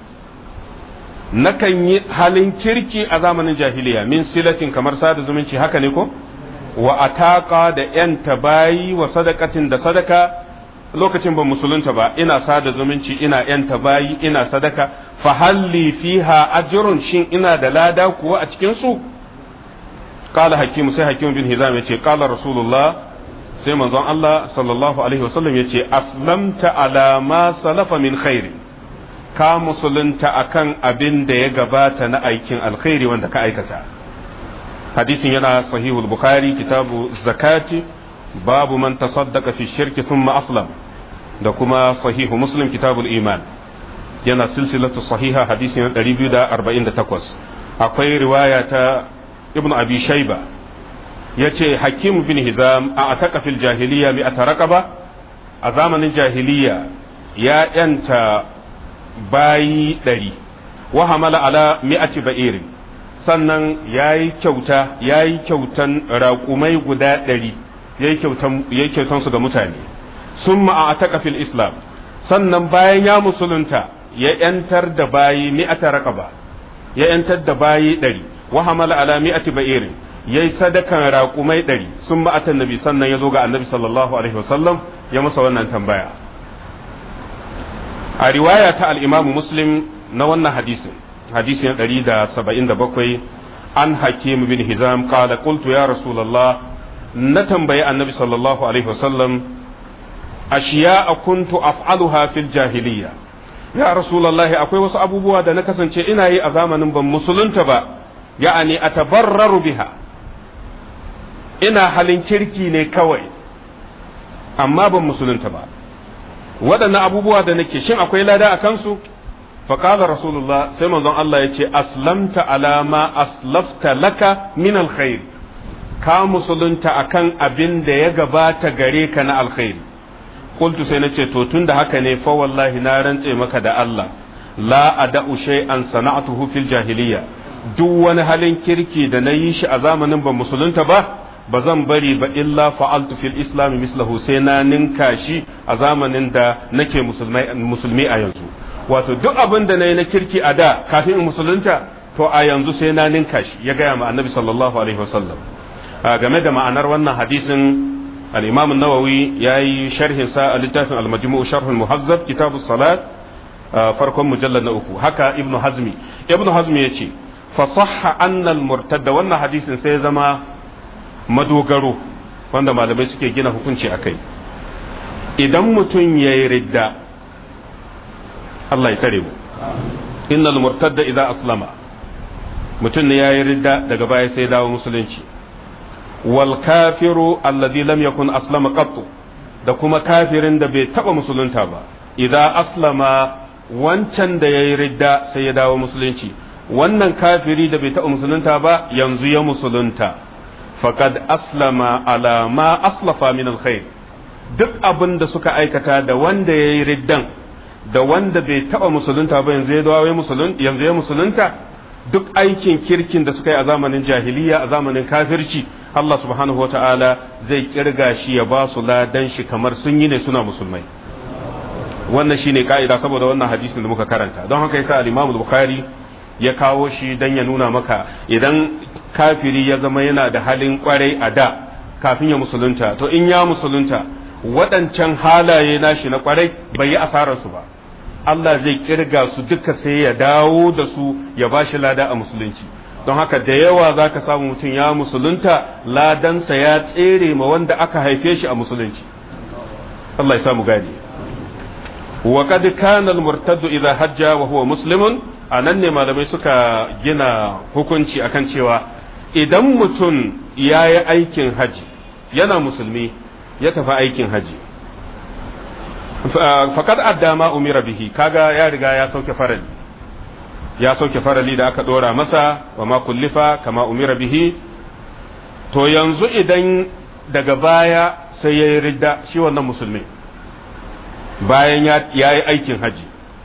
nakan yi halin kirki a zamanin jahiliya min silatin kamar sada zumunci haka ne ko wa ataka da yanta bayi wa sadakatin da sadaka lokacin ban musulunta ba ina sada zumunci ina yanta bayi ina sadaka fa halli fiha ajrun shin ina da lada kuwa a cikin su قال حكيم سي حكيم بن هزام يتي قال رسول الله سي منزون الله صلى الله عليه وسلم يتي أسلمت على ما سلف من خير ka musulunta akan abin da ya gabata na aikin alkhairi wanda ka aikata hadisin yana sahihul bukhari kitabu zakati babu man tasaddaqa fi shirki thumma aslam da kuma sahihu muslim kitabul iman yana silsilatu sahiha hadisin ɗari biyu da arba'in da takwas akwai riwaya ta ibnu abi shayba yace hakim bin hizam a ataka fil jahiliya mi ataraqaba a zamanin jahiliya ya yanta bayi ɗari wa hamala ala mi'ati ba'irin sannan yayi kyauta yayi kyautan raƙumai guda ɗari yayi kyautan yayi kyautan su ga mutane summa a ataka fil islam sannan bayan ya musulunta ya yantar da bayi mi'ata raqaba ya yantar da bayi ɗari wa hamala ala mi'ati ba'irin yayi sadakan raƙumai ɗari sun ma'atan nabi sannan ya zo ga annabi sallallahu alaihi wasallam ya masa wannan tambaya a riwaya ta al-imam muslim na wannan hadisin hadisin ɗari da saba'in da bakwai an hakim bin hizam qala qultu ya rasulullah na tambayi annabi sallallahu alaihi wasallam ashiya kuntu af'aluha fil jahiliya ya rasulullah akwai wasu abubuwa da na kasance ina yi a zamanin ban musulunta ba ya'ani atabarraru biha ina halin kirki ne kawai amma ban musulunta ba waɗannan abubuwa da nake shin akwai lada a kansu فقال رسول الله سيما الله يتي أسلمت على ما أسلفت لك من الخير ka musulunta akan abin da ya gabata gare ka na alkhairi qultu sai nace to tunda haka ne fa wallahi na rantse maka da Allah la ada'u shay'an sana'tuhu fil jahiliya duk wani halin kirki da nayi shi a zamanin ban musulunta ba ba zan bari ba illa fa'altu fil islam mislahu sai na ninka shi a zamanin da nake musulmai musulmi a yanzu wato duk abin da nayi na kirki a da kafin in musulunta to a yanzu sai na ninka shi ya gaya ma annabi sallallahu alaihi wasallam game da ma'anar wannan hadisin al-Imam an-Nawawi yayi sharhin sa a littafin al-Majmu' sharh al-Muhazzab kitab as-salat farkon mujallad na uku haka Ibn Hazmi Ibn Hazmi yace fa sahha anna al-murtad wannan hadisin sai zama madogaro wanda malamai suke gina hukunci akai idan mutum yayi ridda Allah ya tare mu innal murtadda idza aslama mutum ne yayi ridda daga baya sai dawo musulunci wal kafiru alladhi lam yakun aslama qattu da kuma kafirin da bai taba musulunta ba idan aslama wancan da yayi ridda sai ya dawo musulunci wannan kafiri da bai taba musulunta ba yanzu ya musulunta faqad aslama ala ma aslafa min alkhair duk abin da suka aikata da wanda yayi riddan da wanda bai taba musulunta ba yanzu ya dawo musulunta yanzu ya musulunta duk aikin kirkin da suka yi a zamanin jahiliya a zamanin kafirci Allah subhanahu wata'ala zai kirga shi ya ba su ladan shi kamar sun yi ne suna musulmai wannan shine ka'ida saboda wannan hadisin da muka karanta don haka yasa al-Imam Bukhari ya kawo shi dan ya nuna maka idan kafiri ya zama yana da halin kwarai a da kafin ya musulunta to in ya musulunta waɗancan halaye nashi na kwarai bai yi asararsu ba Allah zai kirga su duka sai ya dawo da su ya ba shi lada a musulunci don haka da yawa za ka samu mutum ya musulunta ladansa ya tsere ma wanda aka haife shi a musulunci Allah ya samu gani wa kad kana al-murtaddu idha hajja wa huwa muslimun anan ne malamai suka gina hukunci akan cewa idan mutum ya yi aikin haji yana musulmi ya tafi aikin haji faqad adda ma umira bihi kaga ya riga ya sauke farali ya sauke farali da aka dora masa wa ma kullifa kama umira bihi to yanzu idan daga baya sai ya yi ridda shi wannan musulmi bayan ya yi aikin haji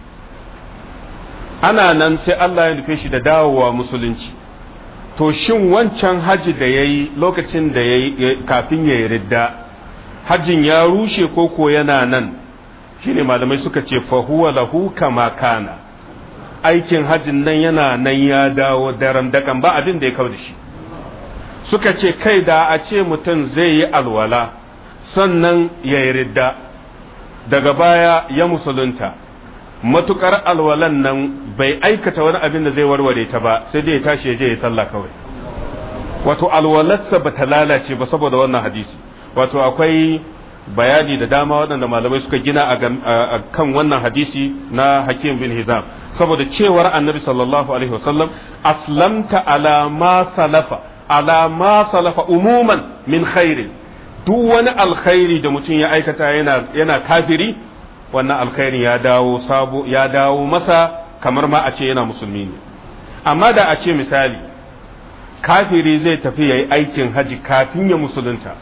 ana nan sai Allah ya nufe shi da dawowa musulunci to shin wancan haji da ya yi lokacin da ya yi kafin ya yi ridda hajjin ya rushe ko ko yana nan shine malamai suka ce fa huwa lahu kama kana aikin hajjin nan yana nan ya dawo daram dakan ba abin da ya kawo da shi suka ce kai da a ce mutum zai yi alwala sannan ya yi ridda daga baya ya musulunta matukar alwalan nan bai aikata wani abin da zai warware ta ba sai dai ya tashi ya je ya sallah kawai wato alwalarsa ba ta lalace ba saboda wannan hadisi wato akwai bayani da dama waɗanda malamai suka gina a kan wannan hadisi na Hakim bin Hizam saboda cewar annabi sallallahu alaihi wasallam aslamta ala ma salafa ala ma salafa umuman min khairin duk wani alkhairi da mutum ya aikata yana yana kafiri wannan alkhairin ya dawo sabo ya dawo masa kamar ma a ce yana musulmi ne amma da a ce misali kafiri zai tafi yayi aikin haji kafin ya musulunta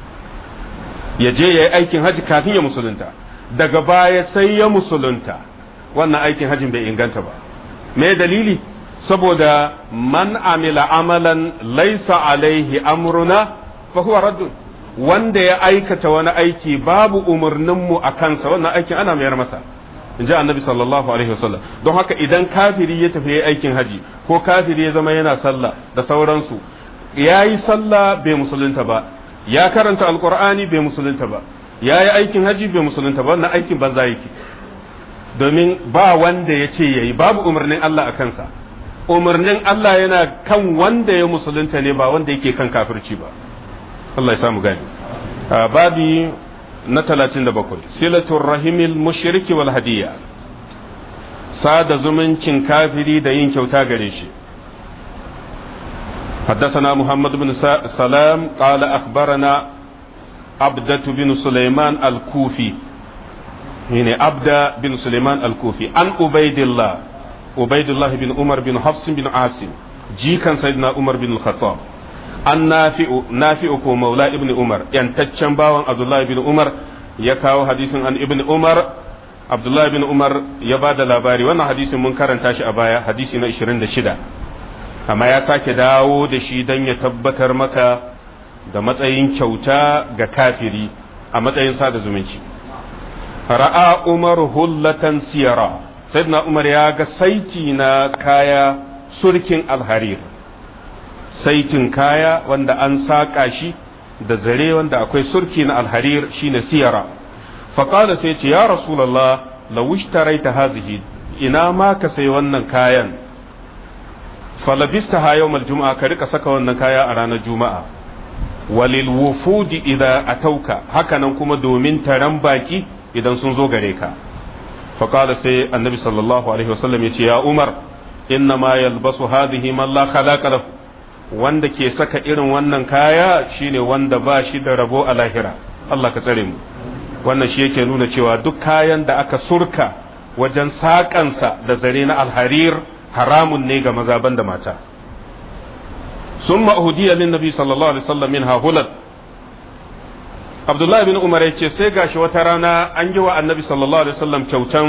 ya je yayi aikin haji kafin ya musulunta daga baya sai ya musulunta wannan aikin hajin bai inganta ba me dalili saboda man amila amalan laysa alaihi amruna fa huwa raddun wanda ya aikata wani aiki babu umarninmu a kansa wannan aikin ana mayar masa in ji annabi sallallahu alaihi wasallam don haka idan kafiri ya tafi aikin haji ko kafiri ya zama yana sallah da sauransu ya yi sallah bai musulunta ba ya karanta alkur'ani bai musulunta ba ya yi aikin haji bai musulunta ba wannan aikin banza yake domin ba wanda ya ce ya yi babu umarnin Allah a kansa umarnin Allah yana kan wanda ya musulunta ne ba wanda yake kan kafirci ba Allah ya samu gani babi na talatin da bakwai silatul rahimil mushriki wal hadiya sada zumuncin kafiri da yin kyauta gare shi حدثنا محمد بن سلام قال أخبرنا عبدة بن سليمان الكوفي هنا عبدة بن سليمان الكوفي عن عبيد الله ubaidullah bin umar bin hafs bin asim jikan sayyidina umar bin al-khattab an nafi'u nafi'u ko maula ibn umar yantaccen bawan abdullah bin umar ya kawo hadisin an ibn umar abdullah bin umar ya ba da labari wannan hadisin mun karanta shi a baya hadisi na ishirin da shida amma ya sake dawo da shi don ya tabbatar maka da matsayin kyauta ga kafiri a matsayin sada zumunci ra'a umar hullatan siyara sayyidina umar ya ga saiti na kaya surkin alharir saitin kaya wanda an saƙa shi da zare wanda akwai surki na alharir shine siyara faƙala sai ce ya rasulallah lawishtarai ta hazihi ina ma ka sai wannan kayan falabista ha yau juma'a ka rika saka wannan kaya a ranar juma'a walil wufudi idza atauka hakanan kuma domin taron baki idan sun zo gare ka faƙala sai annabi sallallahu alaihi wasallam ya ce ya umar inna ma yalbasu hadhihi man la khalaqa lahu wanda ke saka irin wannan kaya shine wanda ba shi da rabo a lahira Allah ka tsare mu wannan shi yake nuna cewa duk kayan da aka surka wajen saƙansa da zare na alharir haramun ne ga maza banda mata sun ma'udiya lin nabi sallallahu alaihi wasallam min hulal abdullahi bin umar ya ce sai gashi wata rana an yi wa annabi sallallahu alaihi wasallam kyautan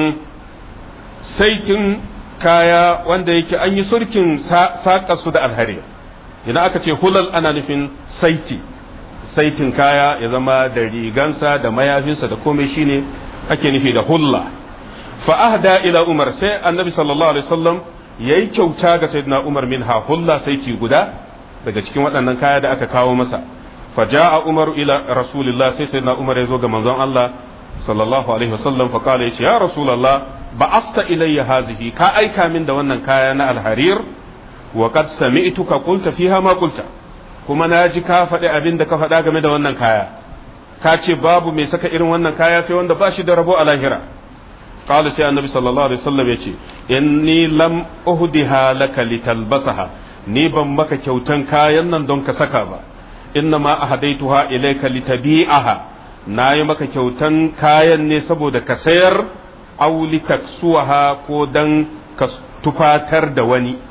saitin kaya wanda yake an yi surkin saƙa su da alharir idan aka ce hulal ana nufin saiti saitin kaya ya zama da rigansa da mayafinsa da komai shine ake nufi da hulla fa ahda ila umar sai annabi sallallahu alaihi wasallam yayi kyauta ga sayyidina umar min ha hulla saiti guda daga cikin waɗannan kaya da aka kawo masa fa jaa umar ila rasulillah sai sayyidina umar ya zo ga manzon Allah sallallahu alaihi wasallam fa kala yace ya rasulullah ba'asta ilayya hazihi ka aika min da wannan kaya na alharir wa qad sami'tuka qulta fiha ma qulta kuma na ji ka faɗi abin da ka faɗa game da wannan kaya ka ce babu mai saka irin wannan kaya sai wanda ba shi da rabo a lahira qala sai annabi sallallahu alaihi wasallam yace inni lam uhdiha laka litalbasaha ni ban maka kyautan kayan nan don ka saka ba inna ma ahadaituha ilayka litabi'aha nayi maka kyautan kayan ne saboda ka sayar aw litaksuha ko dan ka tufatar da wani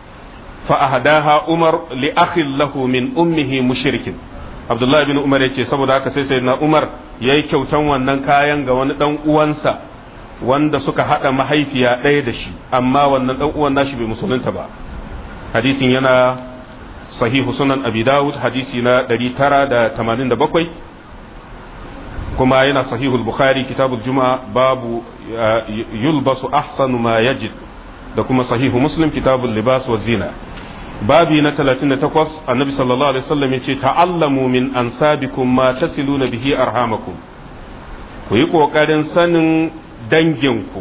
فأهداها عمر لأخ له من أمه مشرك عبد الله بن عمر yace saboda haka sai sayyidina Umar yayi kyautan wannan kayan ga wani dan uwansa wanda suka hada mahaifiya ɗaya da shi amma wannan dan uwan nashi bai musulunta ba hadisin yana sahihu sunan abi dawud hadisi na ɗari tara da tamanin da bakwai kuma yana sahihu bukhari kitabul juma'a babu yulbasu ahsanu ma yajid da kuma sahihu muslim kitabul libas wa zina babi na talatin da takwas annabi sallallahu alaihi wasallam yace ta'allamu min ansabikum ma tasiluna bihi arhamakum ku yi kokarin sanin danginku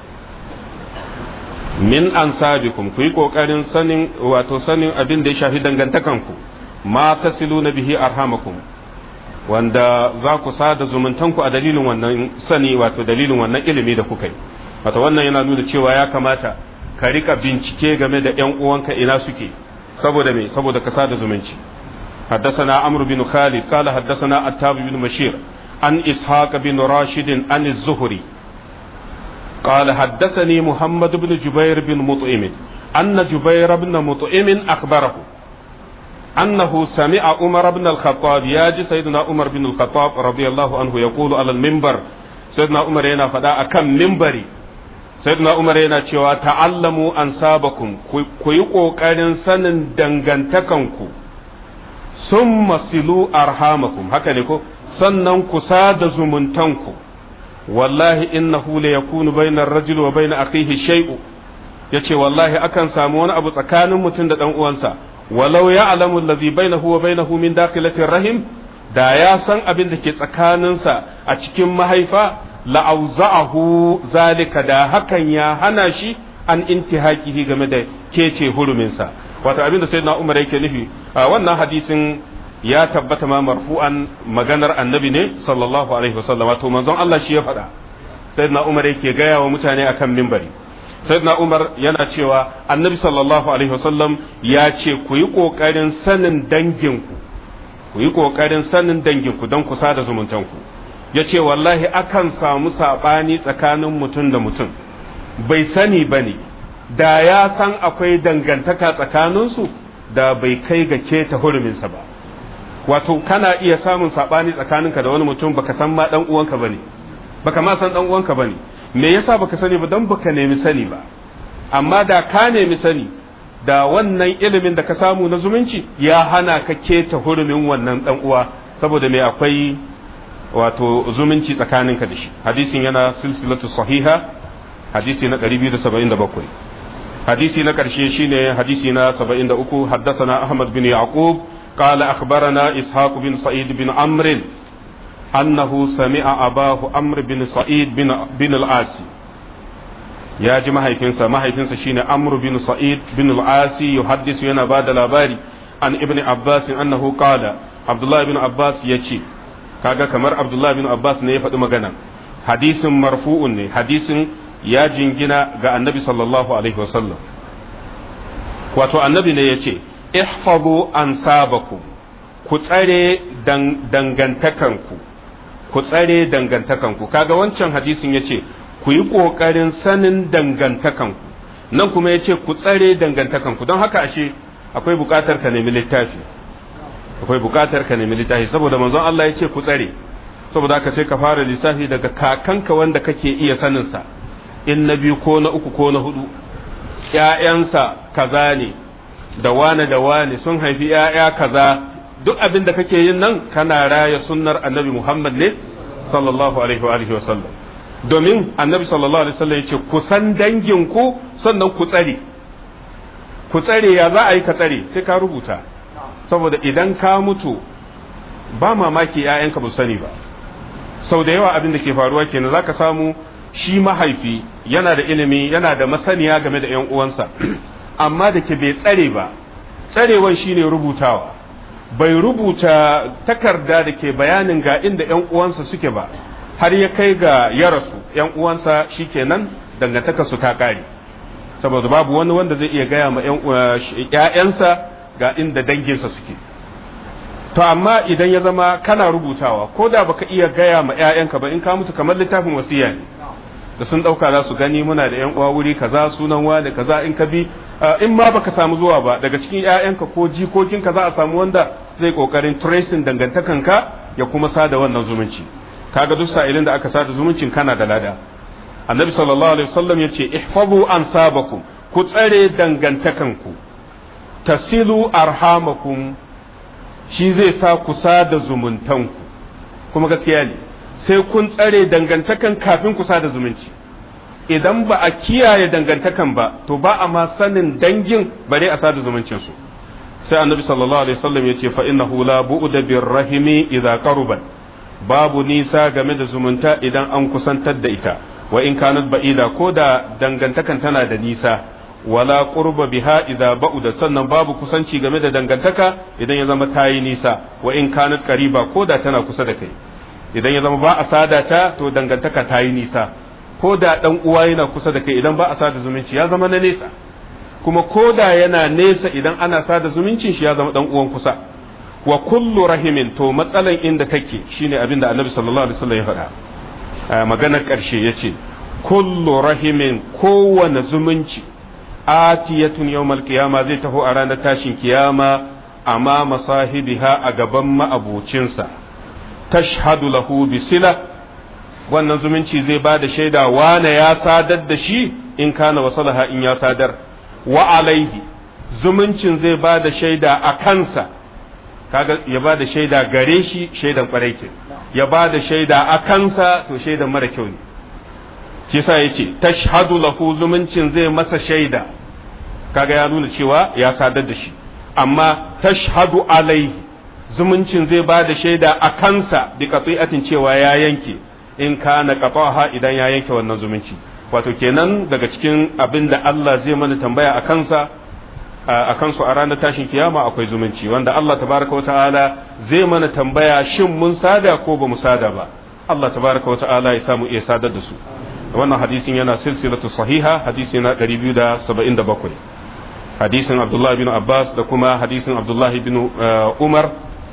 min ansabikum ku yi kokarin sanin wato sanin abin da ya shafi dangantakanku ma tasiluna bihi arhamakum wanda za ku sada zumuntanku a dalilin wannan sani wato dalilin wannan ilimi da kuka yi wato wannan yana nuna cewa ya kamata ka rika bincike game da ƴan uwanka ina suke saboda me saboda ka sada zumunci حدثنا عمرو بن خالد قال حدثنا عتاب بن بشير عن إسحاق بن راشد عن الزهري قال حدثني محمد بن جبير بن مطعم أن جبير بن مطعم أخبره أنه سمع عمر بن الخطاب ياجي سيدنا عمر بن الخطاب رضي الله عنه يقول على المنبر سيدنا عمر هنا فدا أكم منبري سيدنا عمر هنا cewa ta'allamu ansabakum ku yi kokarin sanin dangantakanku summa silu arhamakum haka ne ko sannan ku sada zumuntanku wallahi innahu la yakunu bainar rajul wa bain akhihi shay'u yace wallahi akan samu wani abu tsakanin mutum da dan uwansa walau ya'lamu allazi bainahu wa bainahu min dakhilatir rahim da ya san abin da ke tsakaninsa a cikin mahaifa la'auza'ahu zalika da hakan ya hana shi an intihakihi game da kece huruminsa wato abin da sayyidina Umar yake nufi wannan hadisin ya tabbata ma marfu'an maganar annabi ne sallallahu alaihi wasallam wato manzon Allah shi ya faɗa sayyidina Umar yake gaya wa mutane akan minbari sayyidina Umar yana cewa annabi sallallahu alaihi wasallam ya ce ku yi kokarin sanin danginku ku yi kokarin sanin danginku don ku sada zumuntanku ya ce wallahi akan samu saɓani tsakanin mutum da mutum bai sani ba ne da ya san akwai dangantaka tsakaninsu da bai kai ga keta huruminsa ba. Wato kana iya samun sabani tsakaninka da wani mutum baka san ma dan uwanka bane, baka ma san dan uwanka bane. Me yasa baka sani ba? Dan baka nemi sani ba. Amma da ka nemi sani, da wannan ilimin da ka samu na zumunci ya hana ka keta hurumin wannan dan uwa, saboda me akwai wato zumunci tsakaninka da shi. Hadisin yana silsilatu sahiha, hadisi na ɗari biyu da saba'in da bakwai. hadisi na karshe shine hadisi na saba'in da uku. Haddathana Ahmad bin Yaqub قال أخبرنا إسحاق بن سعيد بن عمرو أنه سمع أباه عمرو بن سعيد بن بن العاص يا جماعة هيفنسا ما هيفنسا شين عمرو بن سعيد بن العاص يحدث ينا بعد الأباري عن ابن عباس أنه قال عبد الله بن عباس يجي kaga kamar Abdullah bin Abbas ne ya faɗi magana. Hadisin marfu'un ne, hadisin ya jingina ga annabi sallallahu alaihi wasallam. Wato annabi ne ya ce ihfazu ansabakum, ku tsare dangantakanku, ku tsare dangantakanku. Kaga wancan hadisin yace ku yi kokarin sanin dangantakanku, nan kuma yace ku tsare dangantakanku. Don haka ashe akwai bukatar ka nemi littafi, akwai bukatar ka nemi littafi saboda manzon Allah yace ku tsare. Saboda haka sai ka fara lissafi daga kakanka wanda kake iya sanin sa, in na biyu ko na uku ko na hudu, ƴaƴansa kaza ne da wane da wane sun haifi ‘ya'ya kaza. Duk abin da kake yin nan kana raya sunnar annabi Muhammad ne sallallahu alaihi wa alihi wa sallam. Domin annabi sallallahu alaihi wa sallam yace ku san danginku sannan ku tsare. Ku tsare ya za a yi ka tsare? Sai ka rubuta, saboda idan ka mutu ba mamaki ‘ya'yanka ba su sani ba. Sau da yawa abin da ke faruwa kenan zaka samu shi mahaifi yana da ilimi, yana da masaniya game da ‘yan uwansa, amma da ke bai tsare ba. Tsarewan shine rubutawa, bai rubuta takarda da ke bayanin ga inda ‘yan uwansa suke ba, har ya kai ga ya rasu ‘yan uwansa shikenan dangantaka su ta kare, saboda babu wani wanda zai iya gaya ma ‘ya'yansa ga inda danginsa suke. To amma idan ya zama kana rubutawa, ko da baka iya gaya ma ‘ya'yanka ba, in ka mutu kamar littafin wasiya ne, da sun ɗauka za su gani muna da ‘yan uwa wuri kaza, sunan wa da kaza. In ka bi, in ma baka samu zuwa ba, daga cikin ‘ya'yanka ko jikokinka za a samu wanda zai kokarin tracing dangantakanka ya kuma sada wannan zumunci. Kaga duk sa'ilin da aka sada zumuncin kana da lada. Annabi sallallahu alaihi wasallam yace ihfazu ansabakum, ku tsare dangantakanku, tasilu arhamakum, shi zai sa ku sada zumuntanku. Kuma gaskiya ne, sai kun tsare dangantakan kafin ku sada zumunci. Idan ba a kiyaye dangantakan ba, to ba a ma sanin dangin bare a sada zumuncinsu. Sai annabi sallallahu alaihi wasallam ya ce fa innahu la bu'da bir rahimi idza qarubat, babu nisa game da zumunta idan an kusantar da ita, wa in kanat ba'ida, ko da dangantakan tana da nisa, wala qurba biha idza ba'uda, sannan babu kusanci game da dangantaka idan ya zama tayi nisa, wa in kanat qariba, ko da tana kusa da kai. Idan ya zama ba a sada ta, to dangantaka tayi nisa. Ko da dan uwa yana kusa da kai, idan ba a sada zumunci ya zama na nesa. Kuma ko da yana nesa, idan ana sada zumuncin shi ya zama dan uwan kusa. Wa kullu rahimin, to matsalan inda take shine abin da Annabi sallallahu alaihi wasallam ya faɗa. Maganar ƙarshe yace kullu rahimin, kowane zumunci, atiyatun yawmal qiyama, zai taho a ranar tashin kiyama, amma masahibiha, a gaban ma'abucinsa, tashhadu lahu bisila, wannan zumunci zai ba da shaida wane ya sadar da shi, in kana wasalaha, in ya sadar. Wa alaihi, zumuncin zai ba da shaida a kansa, kaga ya ba da shaida gare shi, shaidan kwarai ke, ya ba da shaida a kansa, to shaidan mara kyau ne. shi yasa yace tashhadu lahu, zumuncin zai masa shaida, kaga ya nuna cewa ya sadar da shi. Amma tashhadu alaihi, zumuncin zai ba da shaida a kansa bi qati'atin, cewa ya yanke, in kana qataha, idan ya yanke wannan zumunci. Wato kenan daga cikin abin da Allah zai mana tambaya a kansa a kansu a ranar tashin kiyama akwai zumunci, wanda Allah tabaraka wa ta'ala zai mana tambaya shin mun sada ko ba mu sada ba. Allah tabaraka wa ta'ala ya samu iya sadar da su. Wannan hadisin yana silsilatu sahiha, hadisi na ɗari biyu da saba'in da bakwai, hadisin Abdullah bin Abbas da kuma hadisin Abdullah bin Umar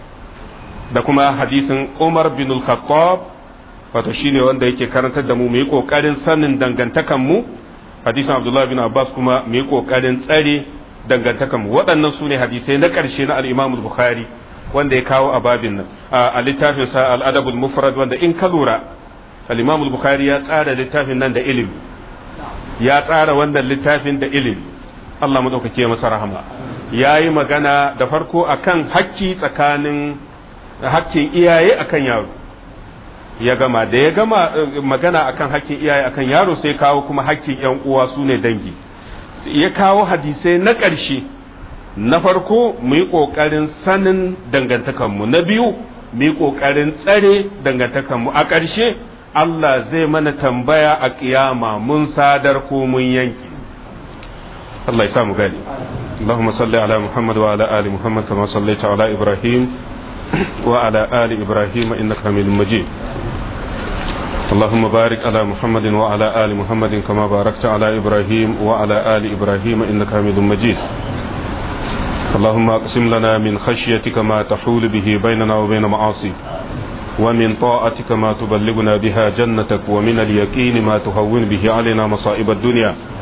da kuma hadisin Umar bin al-Khattab. Wato shine wanda yake karantar da mu mu yi kokarin sanin dangantakan mu hadisin Abdullah bin Abbas kuma mu yi kokarin tsare dangantakan mu waɗannan su ne hadisai na ƙarshe na al-Imam Bukhari wanda ya kawo a babin nan a littafin sa al-Adab al-Mufrad wanda in ka lura al-Imam Bukhari ya tsara littafin nan da ilimi ya tsara wannan littafin da ilimi Allah madaukake masa rahama yayi magana da farko akan hakki tsakanin hakkin iyaye akan yaro ya gama da ya gama magana akan hakkin iyaye akan yaro sai kawo kuma hakkin yan uwa su ne dangi ya kawo hadisai na ƙarshe na farko mu yi ƙoƙarin sanin dangantakanmu na biyu mu yi ƙoƙarin tsare dangantakanmu a ƙarshe Allah zai mana tambaya a ƙiyama mun sadar ko mun yanki Allah ya samu gani اللهم صل على محمد وعلى آل محمد كما صليت على إبراهيم وعلى آل إبراهيم إنك حميد مجيد اللهم بارك على محمد وعلى آل محمد كما باركت على إبراهيم وعلى آل إبراهيم إنك حميد مجيد اللهم اقسم لنا من خشيتك ما تحول به بيننا وبين معاصيك ومن طاعتك ما تبلغنا بها جنتك ومن اليقين ما تهون به علينا مصائب الدنيا